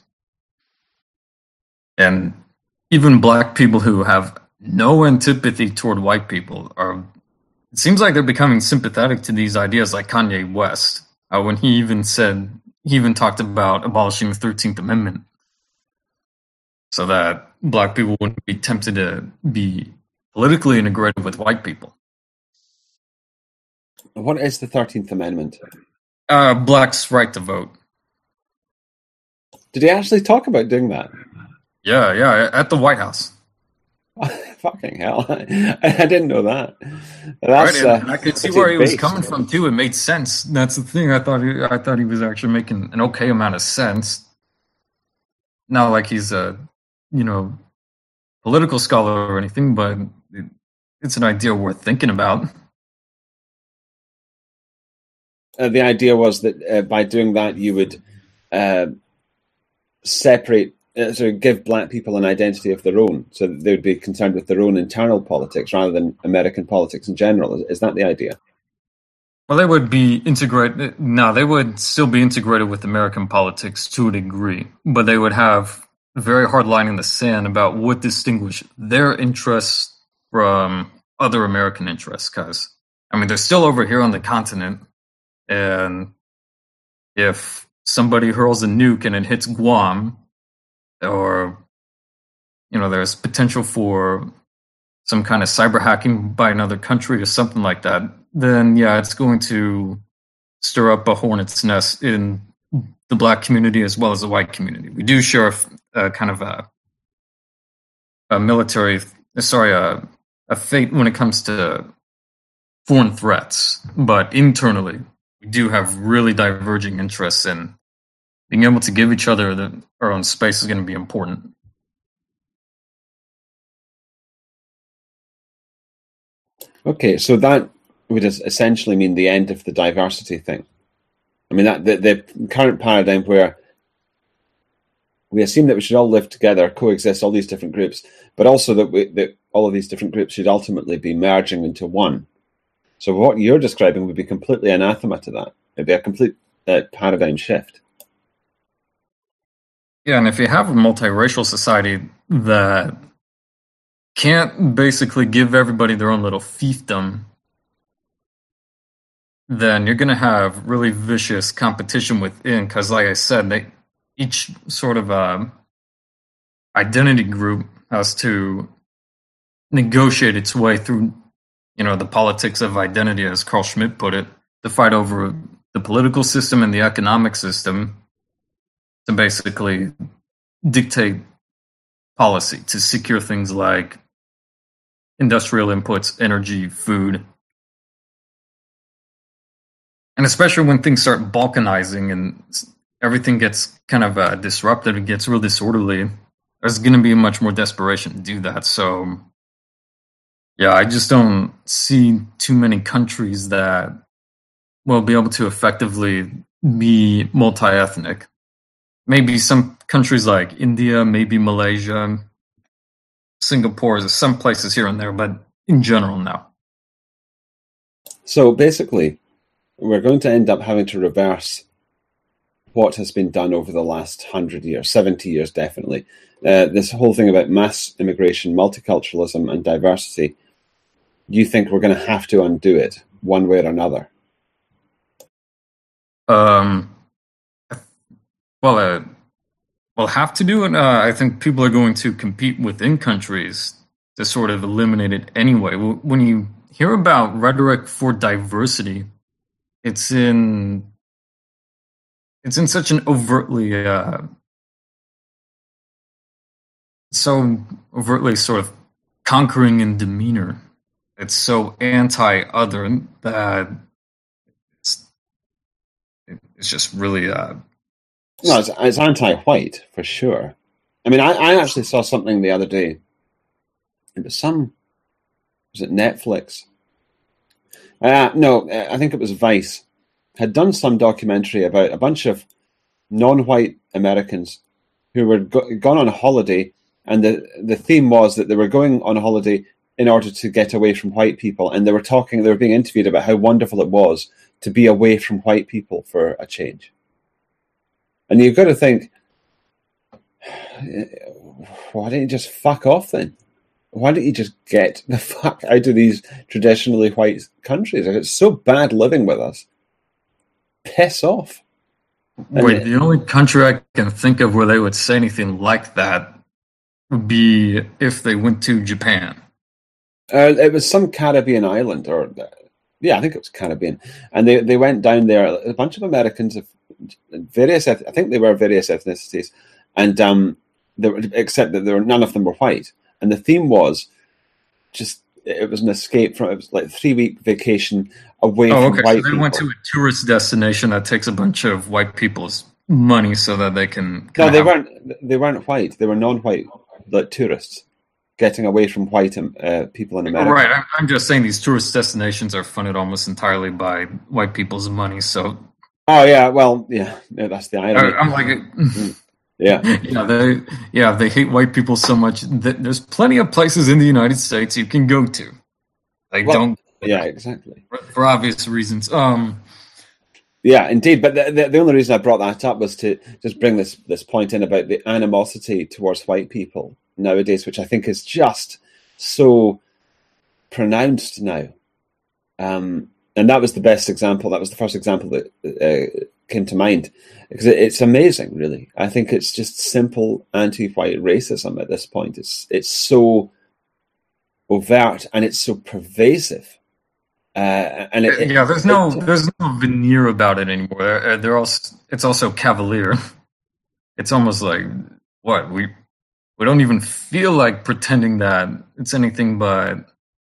And even black people who have no antipathy toward white people are, it seems like they're becoming sympathetic to these ideas, like Kanye West, uh, when he even said, he even talked about abolishing the thirteenth Amendment so that black people wouldn't be tempted to be politically integrated with white people. What is the thirteenth Amendment? Uh, blacks' right to vote. Did he actually talk about doing that? Yeah, yeah, at the White House. Fucking hell. I didn't know that. That's, right, and uh, I could see where he was coming from too. It made sense. That's the thing. I thought he, I thought he was actually making an okay amount of sense. Not like he's a, you know, political scholar or anything, but it, it's an idea worth thinking about. Uh, the idea was that uh, by doing that, you would uh, separate, uh, sort of give black people an identity of their own, so that they would be concerned with their own internal politics rather than American politics in general. Is, is that the idea? Well, they would be integrated. No, they would still be integrated with American politics to a degree, but they would have a very hard line in the sand about what distinguished their interests from other American interests. Because, I mean, they're still over here on the continent. And if somebody hurls a nuke and it hits Guam, or, you know, there's potential for some kind of cyber hacking by another country or something like that, then yeah, it's going to stir up a hornet's nest in the black community as well as the white community. We do share a, a kind of a, a military, sorry, a, a fate when it comes to foreign threats, but internally, we do have really diverging interests, and being able to give each other the, our own space is going to be important. Okay, so that would essentially mean the end of the diversity thing. I mean, that the, the current paradigm where we assume that we should all live together, coexist, all these different groups, but also that, we, that all of these different groups should ultimately be merging into one. So what you're describing would be completely anathema to that. It'd be a complete uh, paradigm shift. Yeah, and if you have a multiracial society that can't basically give everybody their own little fiefdom, then you're going to have really vicious competition within. Because, like I said, they, each sort of uh, identity group has to negotiate its way through, you know, the politics of identity, as Carl Schmitt put it, to fight over the political system and the economic system to basically dictate policy, to secure things like industrial inputs, energy, food. And especially when things start balkanizing and everything gets kind of uh, disrupted, it gets real disorderly, there's going to be much more desperation to do that. So, yeah, I just don't see too many countries that will be able to effectively be multi-ethnic. Maybe some countries like India, maybe Malaysia, Singapore, some places here and there, but in general, no. So basically, we're going to end up having to reverse what has been done over the last hundred years, seventy years definitely. Uh, this whole thing about mass immigration, multiculturalism, and diversity, you think we're going to have to undo it one way or another? Um, well, uh, we'll have to do it. Uh, I think people are going to compete within countries to sort of eliminate it anyway. When you hear about rhetoric for diversity, it's in it's in such an overtly uh, so overtly sort of conquering in demeanor. It's so anti-other that it's, it's just really uh, no, it's, it's anti-white for sure. I mean, I, I actually saw something the other day. It was some, was it Netflix? Uh, no, I think it was Vice. Had done some documentary about a bunch of non-white Americans who were go- gone on holiday, and the, the theme was that they were going on holiday in order to get away from white people, and they were talking, they were being interviewed about how wonderful it was to be away from white people for a change. And you've got to think, why don't you just fuck off then? Why don't you just get the fuck out of these traditionally white countries? Like, it's so bad living with us. Piss off. Wait, and the only country I can think of where they would say anything like that would be if they went to Japan. Uh, it was some Caribbean island, or yeah, I think it was Caribbean, and they, they went down there. A bunch of Americans of various, I think they were various ethnicities, and um, there were, except that there were none of them were white. And the theme was just, it was an escape from, it was like a three week vacation away oh, from okay. white So they people. went to a tourist destination that takes a bunch of white people's money so that they can. No, they have... weren't. They weren't white. They were non-white, like tourists, getting away from white uh, people in America. Right. I'm just saying these tourist destinations are funded almost entirely by white people's money. So. Oh yeah, well, yeah, no, that's the irony. I'm like. Mm. Yeah, yeah, they yeah they hate white people so much that there's plenty of places in the United States you can go to. They well, don't. Yeah, exactly. For, for obvious reasons. Um. Yeah, indeed. But the, the the only reason I brought that up was to just bring this this point in about the animosity towards white people nowadays, which I think is just so pronounced now. Um, and that was the best example. That was the first example that uh, came to mind, because it, it's amazing, really. I think it's just simple anti-white racism at this point. It's it's so overt and it's so pervasive. Uh, and it, yeah, there's no it, there's no veneer about it anymore. They're, they're also, it's also cavalier. It's almost like what we we don't even feel like pretending that it's anything but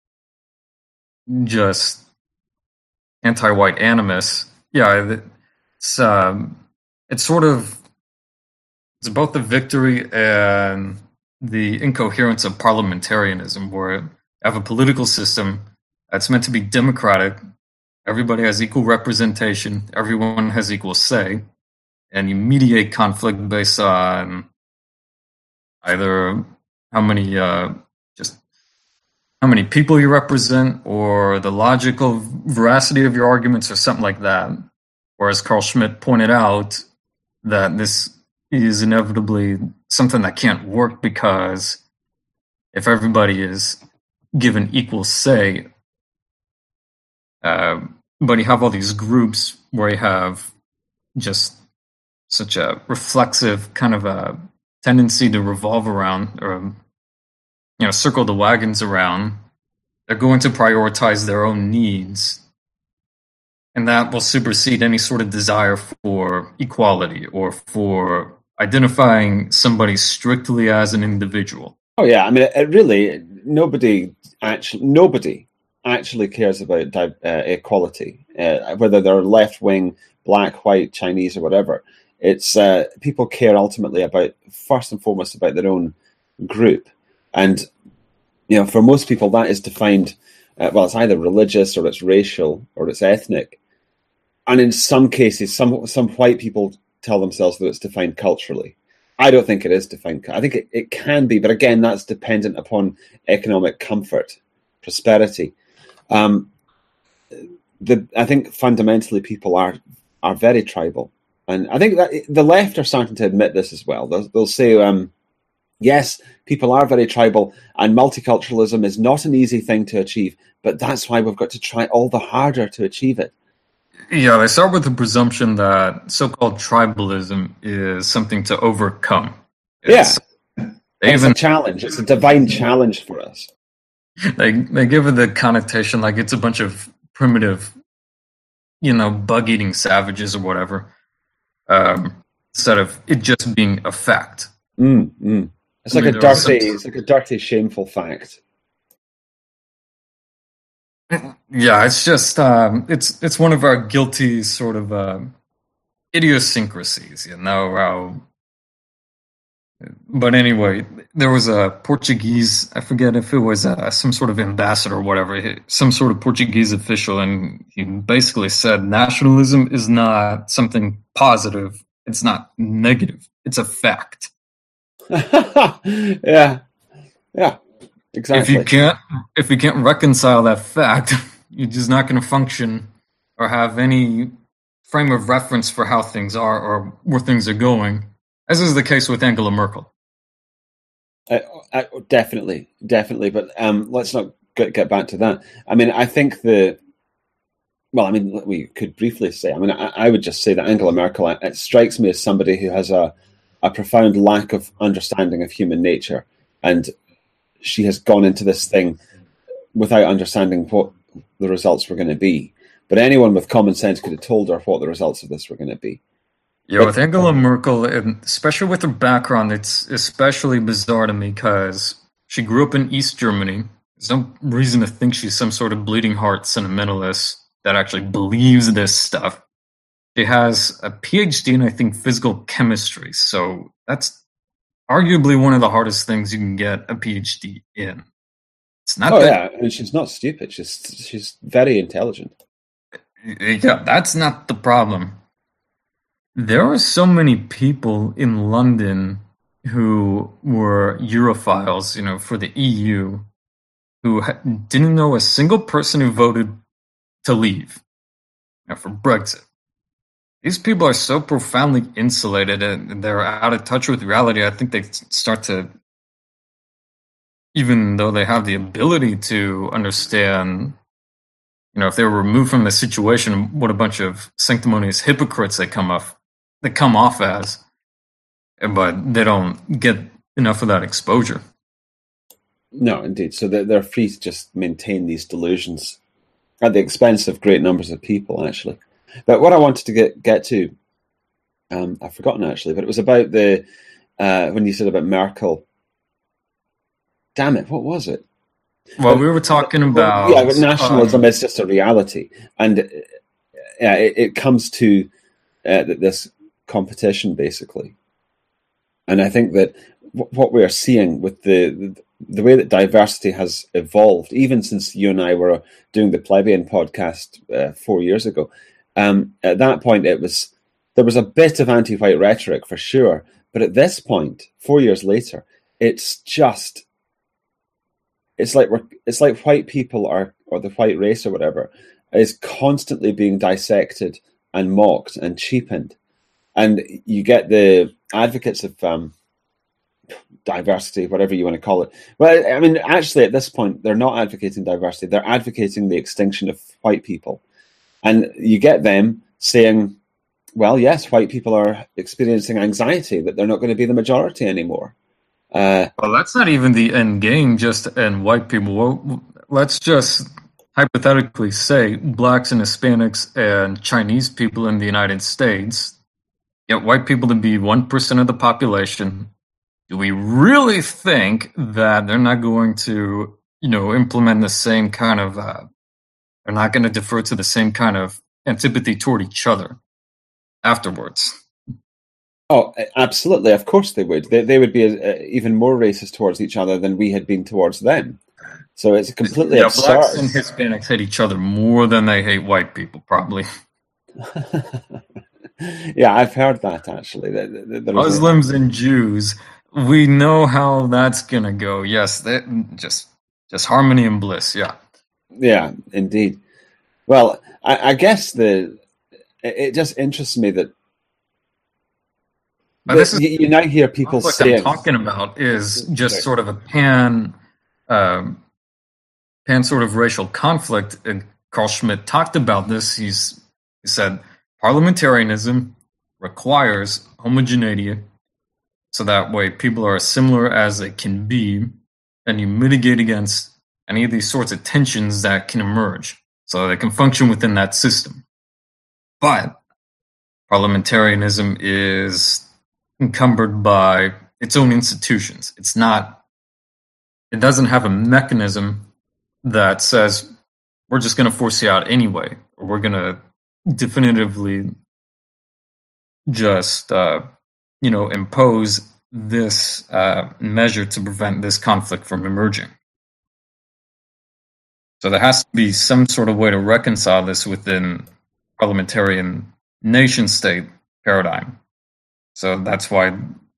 just anti-white animus. Yeah, it's um, it's sort of it's both the victory and the incoherence of parliamentarianism, where you have a political system that's meant to be democratic. Everybody has equal representation. Everyone has equal say, and you mediate conflict based on either how many uh, just how many people you represent, or the logical veracity of your arguments, or something like that. Whereas Carl Schmitt pointed out that this is inevitably something that can't work, because if everybody is given equal say, uh, but you have all these groups where you have just such a reflexive kind of a tendency to revolve around, or you know, circle the wagons around. They're going to prioritize their own needs, and that will supersede any sort of desire for equality or for identifying somebody strictly as an individual. Oh yeah, I mean, it, it really nobody actually nobody actually cares about uh, equality, uh, whether they're left wing, black, white, Chinese, or whatever. It's uh, people care ultimately about, first and foremost, about their own group, and you know, for most people that is defined. Uh, well, it's either religious, or it's racial, or it's ethnic, and in some cases, some some white people tell themselves that it's defined culturally. I don't think it is defined. I think it, it can be, but again, that's dependent upon economic comfort, prosperity. Um, the I think fundamentally people are are very tribal, and I think that the left are starting to admit this as well. They'll, they'll say, um, yes, people are very tribal, and multiculturalism is not an easy thing to achieve, but that's why we've got to try all the harder to achieve it. Yeah, they start with the presumption that so-called tribalism is something to overcome. It's, yeah, it's even, a challenge. It's a divine challenge for us. They they give it the connotation like it's a bunch of primitive you know, bug-eating savages or whatever, um, instead of it just being a fact. Mm, mm. It's I like mean, a there was dirty, some- it's like a dirty, shameful fact. Yeah, it's just um, it's it's one of our guilty sort of uh, idiosyncrasies, you know. How, but anyway, there was a Portuguese. I forget if it was uh, some sort of ambassador or whatever, some sort of Portuguese official, and he basically said nationalism is not something positive. It's not negative. It's a fact. yeah, yeah, exactly. If you can't, if you can't reconcile that fact, you're just not going to function or have any frame of reference for how things are or where things are going, as is the case with Angela Merkel. Uh, uh, definitely, definitely. But um, let's not get, get back to that. I mean, I think the, well, I mean, we could briefly say, I mean, I, I would just say that Angela Merkel, it strikes me as somebody who has a, a profound lack of understanding of human nature. And she has gone into this thing without understanding what the results were going to be. But anyone with common sense could have told her what the results of this were going to be. Yeah, but with Angela Merkel, and especially with her background, it's especially bizarre to me because she grew up in East Germany. There's no reason to think she's some sort of bleeding heart sentimentalist that actually believes this stuff. She has a P H D in, I think, physical chemistry. So that's arguably one of the hardest things you can get a P H D in. It's not oh, that, yeah, and she's not stupid. She's she's very intelligent. Yeah, that's not the problem. There are so many people in London who were Europhiles, you know, for the E U, who ha- didn't know a single person who voted to leave, you know, for Brexit. These people are so profoundly insulated and they're out of touch with reality. I think they start to, even though they have the ability to understand, you know, if they were removed from the situation, what a bunch of sanctimonious hypocrites they come off, they come off as, but they don't get enough of that exposure. No, indeed. So they're, they're free to just maintain these delusions at the expense of great numbers of people, actually. But what I wanted to get get to, um, I've forgotten actually, but it was about the, uh, when you said about Merkel. Damn it, what was it? Well, we were talking about... Yeah, but nationalism um, is just a reality. And uh, yeah, it, it comes to uh, this competition, basically. And I think that w- what we are seeing with the, the the way that diversity has evolved, even since you and I were doing the Plebeian podcast uh, four years ago, um, at that point it was there was a bit of anti-white rhetoric for sure, but at this point, four years later, it's just it's like we're it's like white people are or the white race or whatever is constantly being dissected and mocked and cheapened, and you get the advocates of um, diversity, whatever you want to call it. Well, I mean, actually, at this point, they're not advocating diversity. They're advocating the extinction of white people. And you get them saying, well, yes, white people are experiencing anxiety, that they're not going to be the majority anymore. Uh, well, that's not even the end game, just and white people. Well, let's just hypothetically say blacks and Hispanics and Chinese people in the United States get white people to be one percent of the population. Do we really think that they're not going to, you know, implement the same kind of, uh, they're not going to defer to the same kind of antipathy toward each other afterwards? Oh, absolutely. Of course they would. They, they would be uh, even more racist towards each other than we had been towards them. So it's completely yeah, absurd. Blacks and Hispanics hate each other more than they hate white people, probably. Yeah, I've heard that, actually. There, there Muslims a... and Jews... We know how that's gonna go. Yes, that, just just harmony and bliss. Yeah, yeah, indeed. Well, I, I guess the it, it just interests me that, but this is, you, you now hear people saying, what I'm talking about is just sort of a pan um, pan sort of racial conflict. And Carl Schmitt talked about this. He's he said parliamentarianism requires homogeneity. So that way people are as similar as they can be, and you mitigate against any of these sorts of tensions that can emerge so they can function within that system. But parliamentarianism is encumbered by its own institutions. It's not, it doesn't have a mechanism that says, we're just going to force you out anyway, or we're going to definitively just, uh, you know, impose this uh, measure to prevent this conflict from emerging. So there has to be some sort of way to reconcile this within parliamentarian nation-state paradigm. So that's why,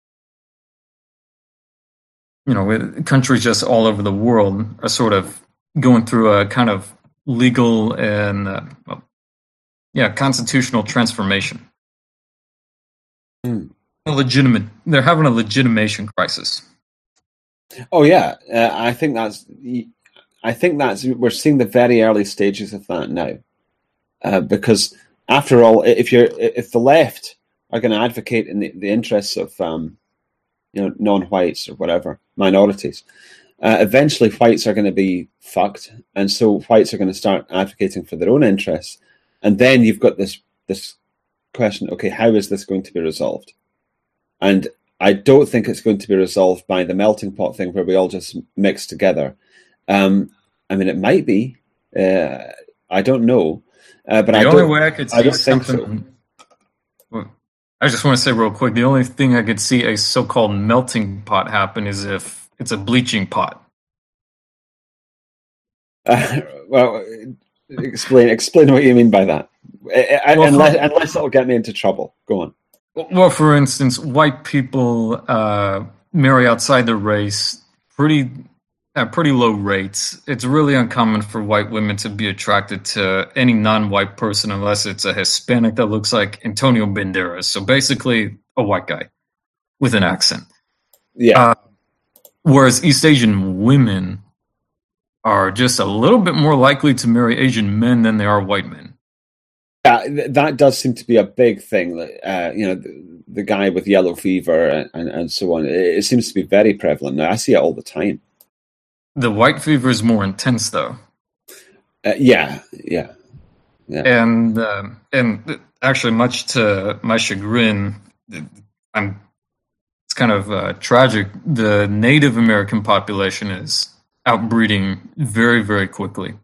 you know, countries just all over the world are sort of going through a kind of legal and, uh, well, yeah, constitutional transformation. Mm. A legitimate, they're having a legitimation crisis. Oh yeah, uh, I think that's, I think that's, we're seeing the very early stages of that now, uh, because after all, if you're, if the left are going to advocate in the, the interests of, um, you know, non-whites or whatever, minorities, uh, eventually whites are going to be fucked, and so whites are going to start advocating for their own interests, and then you've got this this question: okay, how is this going to be resolved? And I don't think it's going to be resolved by the melting pot thing where we all just mix together. Um, I mean, it might be. Uh, I don't know, uh, but the I only don't, way I could see I don't something. think so. Well, I just want to say real quick: the only thing I could see a so-called melting pot happen is if it's a bleaching pot. Uh, well, explain explain what you mean by that. I, Well, unless, for- unless it'll get me into trouble. Go on. Well, for instance, white people uh, marry outside their race pretty at pretty low rates. It's really uncommon for white women to be attracted to any non-white person unless it's a Hispanic that looks like Antonio Banderas. So basically, a white guy with an accent. Yeah. Uh, whereas East Asian women are just a little bit more likely to marry Asian men than they are white men. Yeah, th- that does seem to be a big thing. Uh, you know, the, the guy with yellow fever and, and, and so on. It, it seems to be very prevalent now. I see it all the time. The white fever is more intense, though. Uh, yeah, yeah, yeah. And um, and actually, much to my chagrin, I'm. It's kind of uh, tragic. The Native American population is outbreeding very, very quickly.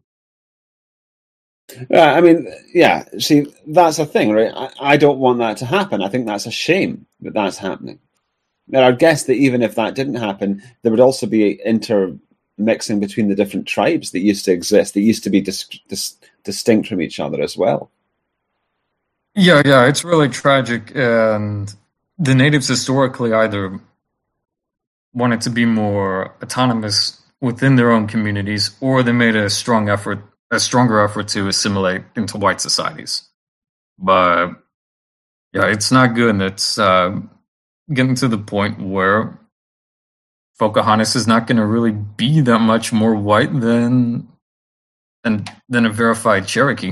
Uh, I mean, yeah. See, that's the thing, right? I, I don't want that to happen. I think that's a shame that that's happening. Now, I'd guess that even if that didn't happen, there would also be intermixing between the different tribes that used to exist, that used to be dis- dis- distinct from each other as well. Yeah, yeah, it's really tragic. And the natives historically either wanted to be more autonomous within their own communities, or they made a strong effort, a stronger effort to assimilate into white societies. But yeah, it's not good. And it's uh, getting to the point where Pocahontas is not going to really be that much more white than than, than a verified Cherokee.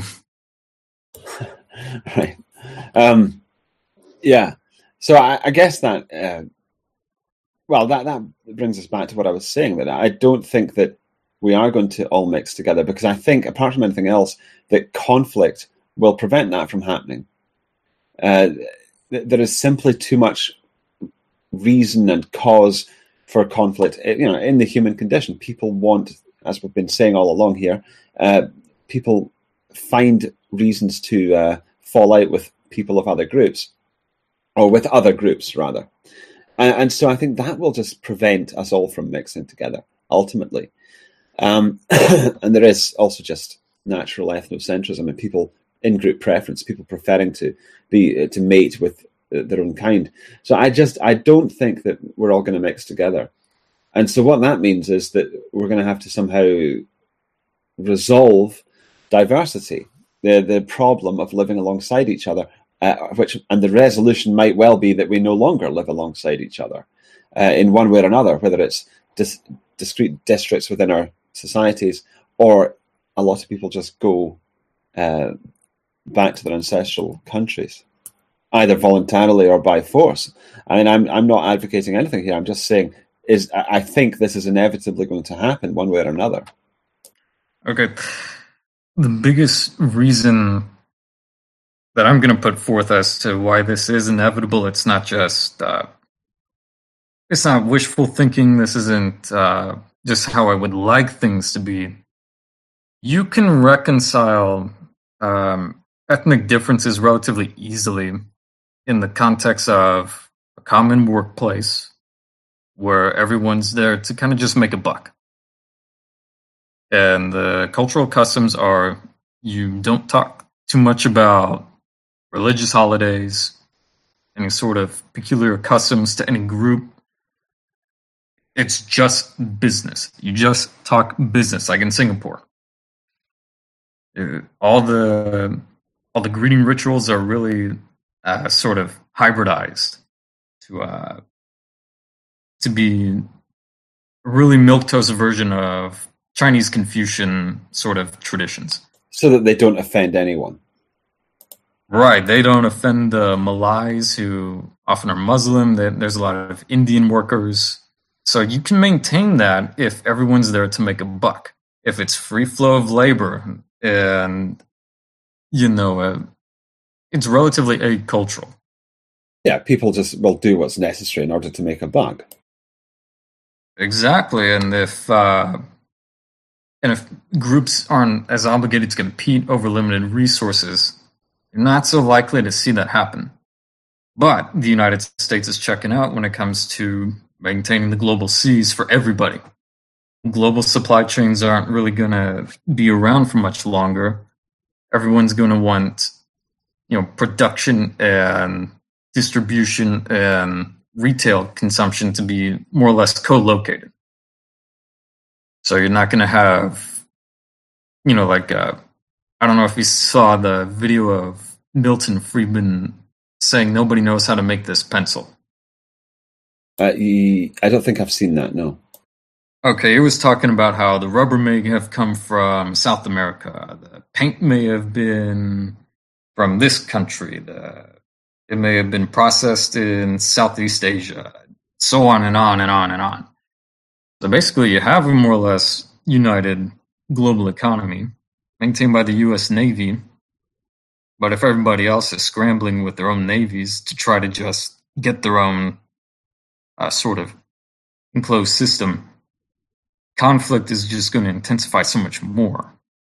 Right. Um, yeah. So I, I guess that, uh, well, that, that brings us back to what I was saying, that I don't think that we are going to all mix together, because I think, apart from anything else, that conflict will prevent that from happening. Uh, th- there is simply too much reason and cause for conflict, you know, in the human condition. People want, as we've been saying all along here, uh, people find reasons to uh, fall out with people of other groups, or with other groups, rather. And, and so I think that will just prevent us all from mixing together, ultimately. Um, and there is also just natural ethnocentrism and people in-group preference, people preferring to be uh, to mate with uh, their own kind. So I just, I don't think that we're all going to mix together. And so what that means is that we're going to have to somehow resolve diversity, the the problem of living alongside each other, uh, which and the resolution might well be that we no longer live alongside each other uh, in one way or another, whether it's dis- discrete districts within our societies, or a lot of people just go uh, back to their ancestral countries, either voluntarily or by force. I mean, I'm I'm not advocating anything here. I'm just saying is I think this is inevitably going to happen one way or another. Okay. The biggest reason that I'm going to put forth as to why this is inevitable. It's not just uh, it's not wishful thinking. This isn't uh, just how I would like things to be. You can reconcile um, ethnic differences relatively easily in the context of a common workplace where everyone's there to kind of just make a buck. And the cultural customs are you don't talk too much about religious holidays, any sort of peculiar customs to any group. It's just business. You just talk business, like in Singapore. All the all the greeting rituals are really uh, sort of hybridized to uh, to be a really milquetoast version of Chinese Confucian sort of traditions. So that they don't offend anyone. Right. They don't offend the Malays, who often are Muslim. There's a lot of Indian workers. So you can maintain that if everyone's there to make a buck. If it's free flow of labor and, you know, uh, it's relatively acultural. Yeah, people just will do what's necessary in order to make a buck. Exactly. And if... Uh, And if groups aren't as obligated to compete over limited resources, you're not so likely to see that happen. But the United States is checking out when it comes to maintaining the global seas for everybody. Global supply chains aren't really going to be around for much longer. Everyone's going to want, you know, production and distribution and retail consumption to be more or less co-located. So you're not going to have, you know, like, uh, I don't know if you saw the video of Milton Friedman saying nobody knows how to make this pencil. Uh, I don't think I've seen that, no. Okay, he was talking about how the rubber may have come from South America. The paint may have been from this country. The, it may have been processed in Southeast Asia. So on and on and on and on. So basically, you have a more or less united global economy maintained by the U S Navy. But if everybody else is scrambling with their own navies to try to just get their own uh, sort of enclosed system, conflict is just going to intensify so much more.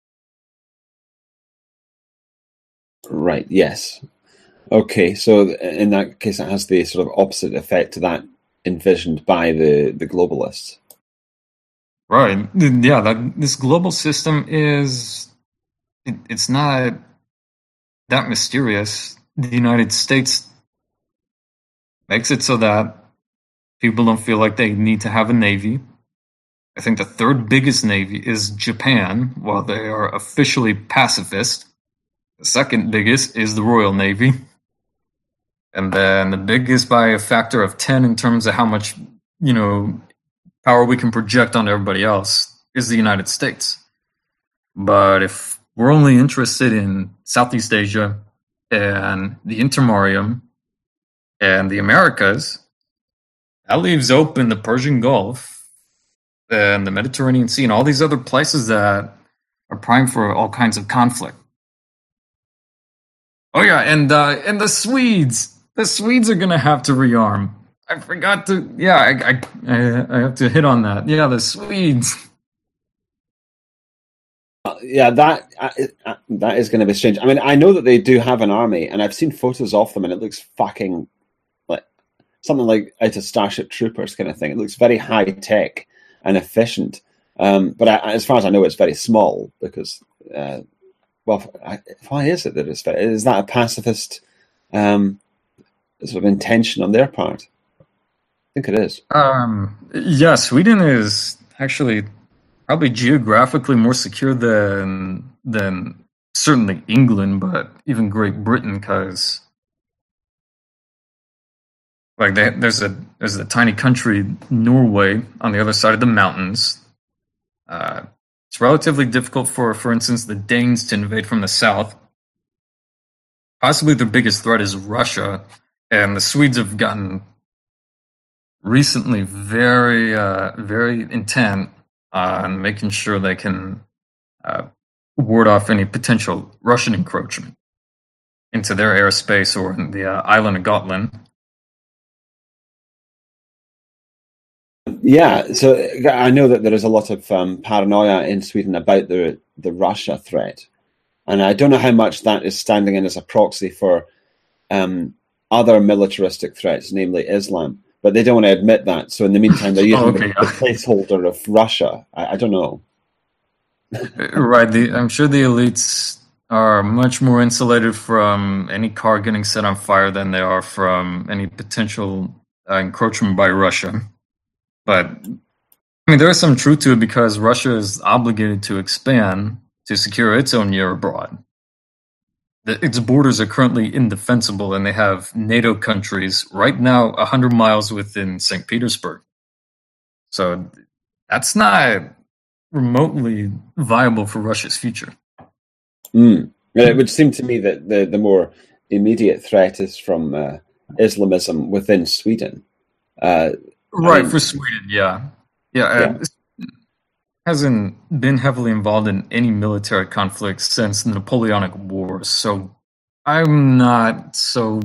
Right, yes. Okay, so in that case, it has the sort of opposite effect to that envisioned by the, the globalists. Right. Yeah, that this global system is, it, it's not that mysterious. The United States makes it so that people don't feel like they need to have a navy. I think the third biggest navy is Japan, while they are officially pacifist. The second biggest is the Royal Navy. And then the biggest by a factor of ten in terms of how much, you know, power we can project on everybody else is the United States. But if we're only interested in Southeast Asia and the Intermarium and the Americas, that leaves open the Persian Gulf and the Mediterranean Sea and all these other places that are primed for all kinds of conflict. Oh yeah, and uh, and the Swedes. The Swedes are going to have to rearm. I forgot to, yeah, I, I I have to hit on that. Yeah, the Swedes. Uh, yeah, that uh, that is going to be strange. I mean, I know that they do have an army, and I've seen photos of them, and it looks fucking like something like out of Starship Troopers kind of thing. It looks very high tech and efficient. Um, but I, as far as I know, it's very small because, uh, well, I, why is it that it's very, is that a pacifist um, sort of intention on their part? I think it is. Um, yeah, Sweden is actually probably geographically more secure than than certainly England, but even Great Britain, because like they, there's a there's a tiny country, Norway, on the other side of the mountains. Uh, it's relatively difficult for, for instance, the Danes to invade from the south. Possibly their biggest threat is Russia, and the Swedes have gotten recently very, uh, very intent on making sure they can uh, ward off any potential Russian encroachment. into their airspace or in the uh, island of Gotland. Yeah, so I know that there is a lot of um, paranoia in Sweden about the the Russia threat, and I don't know how much that is standing in as a proxy for um, other militaristic threats, namely Islam. But they don't want to admit that. So in the meantime, they're using oh, okay, the, yeah. the placeholder of Russia. I, I don't know. Right. The, I'm sure the elites are much more insulated from any car getting set on fire than they are from any potential uh, encroachment by Russia. But I mean, there is some truth to it because Russia is obligated to expand to secure its own year abroad. The, its borders are currently indefensible, and they have NATO countries right now one hundred miles within Saint Petersburg. So that's not remotely viable for Russia's future. Mm. It would seem to me that the, the more immediate threat is from uh, Islamism within Sweden. Uh, Right, I mean, for Sweden, yeah. Yeah, yeah. Uh, hasn't been heavily involved in any military conflicts since the Napoleonic Wars, so I'm not so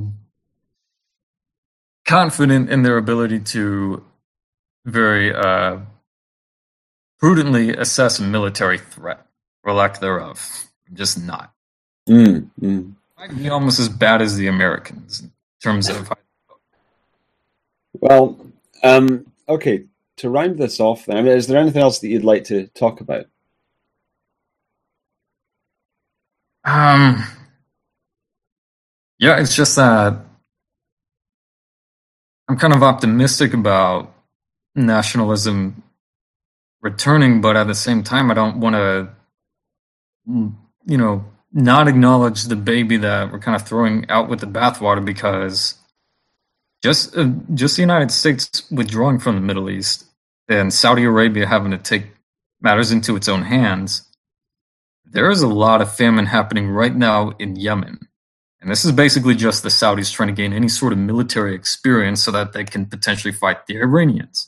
confident in their ability to very uh, prudently assess a military threat, or lack thereof. I'm just not. Mm, mm. Might be almost as bad as the Americans in terms of... Well... Um, okay, to round this off then, I mean, is there anything else that you'd like to talk about? Um, yeah, it's just that I'm kind of optimistic about nationalism returning, but at the same time, I don't want to, you know, not acknowledge the baby that we're kind of throwing out with the bathwater because Just uh, just the United States withdrawing from the Middle East and Saudi Arabia having to take matters into its own hands, there is a lot of famine happening right now in Yemen. And this is basically just the Saudis trying to gain any sort of military experience so that they can potentially fight the Iranians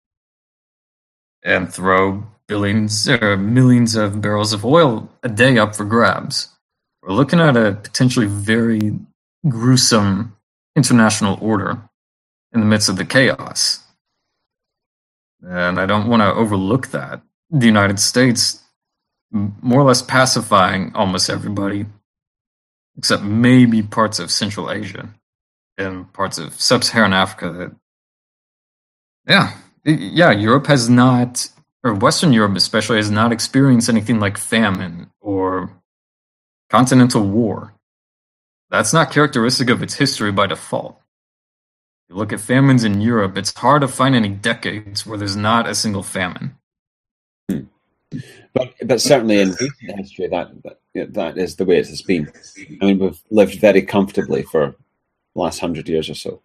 and throw billions or millions of barrels of oil a day up for grabs. We're looking at a potentially very gruesome international order in the midst of the chaos. And I don't want to overlook that. The United States more or less pacifying almost everybody, except maybe parts of Central Asia and parts of Sub-Saharan Africa. That, yeah, yeah, Europe has not, or Western Europe especially, has not experienced anything like famine or continental war. That's not characteristic of its history by default. You look at famines in Europe, it's hard to find any decades where there's not a single famine. But but certainly in recent history, that, that that is the way it has been. I mean, we've lived very comfortably for the last hundred years or so.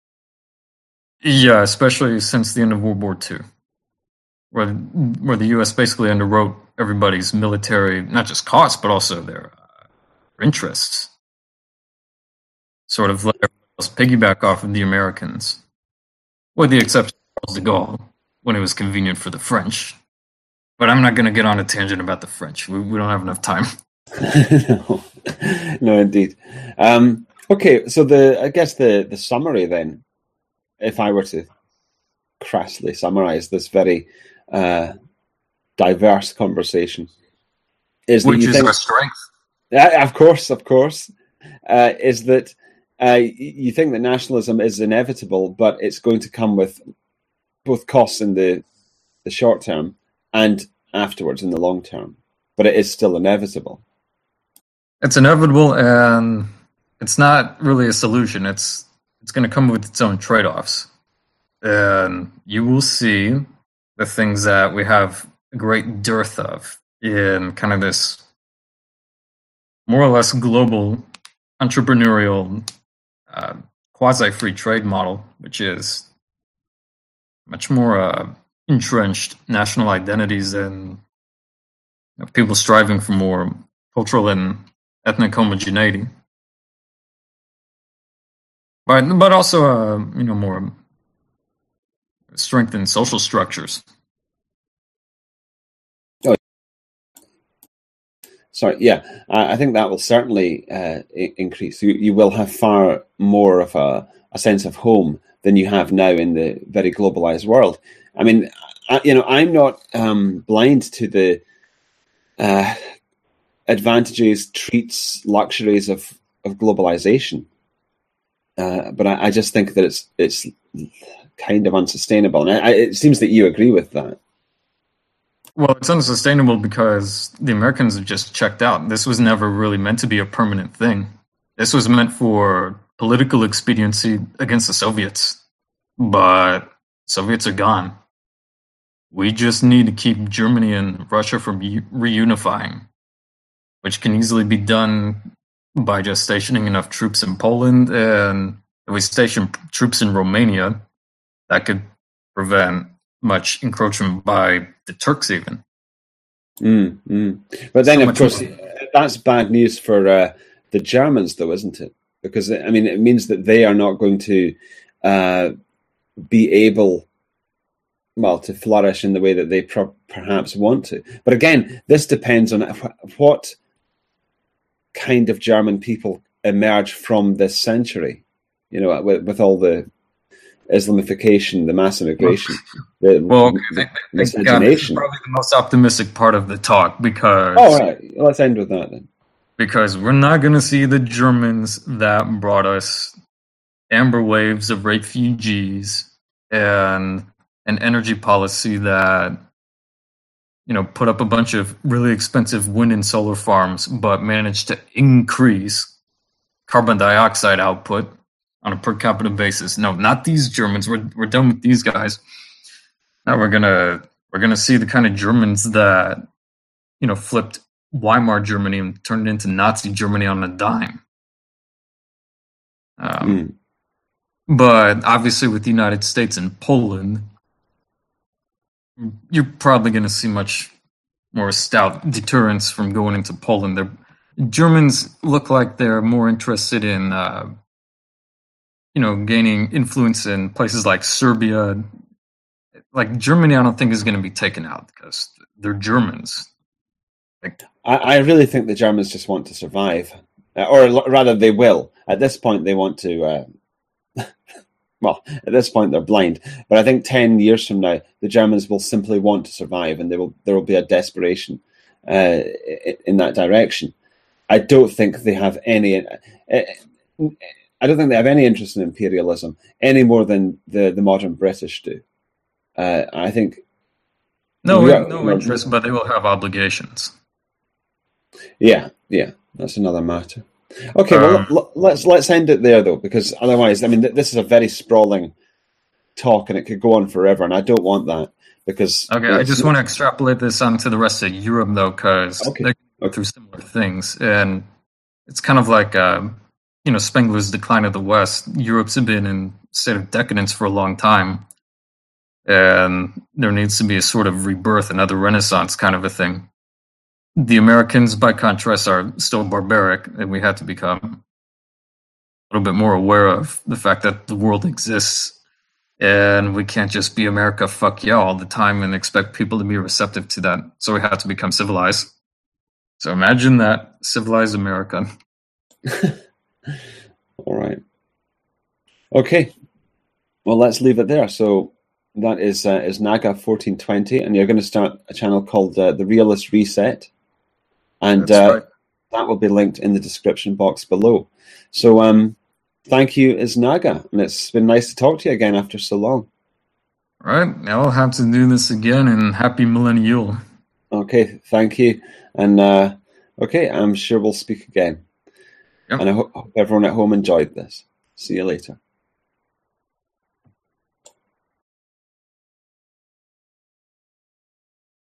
Yeah, especially since the end of World War Two, where where the U S basically underwrote everybody's military, not just costs, but also their uh, interests. Sort of let everyone else piggyback off of the Americans, with the exception of Charles de Gaulle, when it was convenient for the French. But I'm not going to get on a tangent about the French. We, we don't have enough time. no. no, indeed. Um, okay, so the I guess the, the summary then, if I were to crassly summarize this very uh, diverse conversation, is that which you is think, our strength. Uh, of course, of course, uh, is that uh, you think that nationalism is inevitable, but it's going to come with both costs in the the short term and afterwards in the long term, but it is still inevitable. It's inevitable, and it's not really a solution. It's it's going to come with its own trade-offs, and you will see the things that we have a great dearth of in kind of this more or less global entrepreneurial uh, quasi-free trade model, which is much more uh, entrenched national identities and you know, people striving for more cultural and ethnic homogeneity, but but also uh, you know more strengthened social structures. Oh, sorry, yeah, I, I think that will certainly uh, I- increase. You, you will have far more of a, a sense of home than you have now in the very globalized world. I mean, I, you know, I'm not um, blind to the uh, advantages, treats, luxuries of, of globalization. Uh, but I, I just think that it's it's kind of unsustainable. And I, it seems that you agree with that. Well, it's unsustainable because the Americans have just checked out. This was never really meant to be a permanent thing. This was meant for political expediency against the Soviets. But Soviets are gone. We just need to keep Germany and Russia from reunifying, which can easily be done by just stationing enough troops in Poland. And if we station troops in Romania, that could prevent much encroachment by the Turks even. Mm, mm. But then, So of much course, more. that's bad news for uh, the Germans, though, isn't it? Because, I mean, it means that they are not going to uh, be able, well, to flourish in the way that they pro- perhaps want to. But again, this depends on what kind of German people emerge from this century, you know, with, with all the Islamification, the mass immigration, the, Well, okay, the thank, thank God, this is miscegenation. probably the most optimistic part of the talk because Oh, right. Let's end with that then. because we're not going to see the Germans that brought us amber waves of refugees and an energy policy that, you know, put up a bunch of really expensive wind and solar farms, but managed to increase carbon dioxide output on a per capita basis. No, not these Germans. We're we're done with these guys. Now we're gonna we're gonna see the kind of Germans that, you know, flipped Weimar Germany and turned it into Nazi Germany on a dime. Um, mm. But obviously, with the United States and Poland, you're probably going to see much more stout deterrence from going into Poland. They're, Germans look like they're more interested in, uh, you know, gaining influence in places like Serbia. Like Germany, I don't think is going to be taken out because they're Germans. Like, I, I really think the Germans just want to survive, uh, or l- rather, they will. At this point, they want to. Uh, well, at this point, they're blind. But I think ten years from now, the Germans will simply want to survive, and they will. There will be a desperation uh, in that direction. I don't think they have any. Uh, I don't think they have any interest in imperialism any more than the, the modern British do. Uh, I think no, are, no interest, but they will have obligations. Yeah, yeah, that's another matter. Okay, um, well, l- let's let's end it there though, because otherwise, I mean, th- this is a very sprawling talk, and it could go on forever, and I don't want that because. Okay, I just want to extrapolate this onto the rest of Europe though, because okay. they go okay. through similar things, and it's kind of like. Uh, You know, Spengler's Decline of the West. Europe's been in a state of decadence for a long time, and there needs to be a sort of rebirth, another renaissance kind of a thing. The Americans, by contrast, are still barbaric, and we have to become a little bit more aware of the fact that the world exists, and we can't just be America, fuck yeah, all the time and expect people to be receptive to that. So we have to become civilized. So imagine that, civilized America. All right. Okay. Well, let's leave it there. So that is uh, is Naga fourteen twenty, and you're going to start a channel called uh, The Realist Reset, and uh, right. that will be linked in the description box below. So um, thank you, Isnaga, and it's been nice to talk to you again after so long. All right. Now I'll have to do this again, and happy millennial. Okay. Thank you. And uh, okay, I'm sure we'll speak again. Yep. And I hope everyone at home enjoyed this. See you later.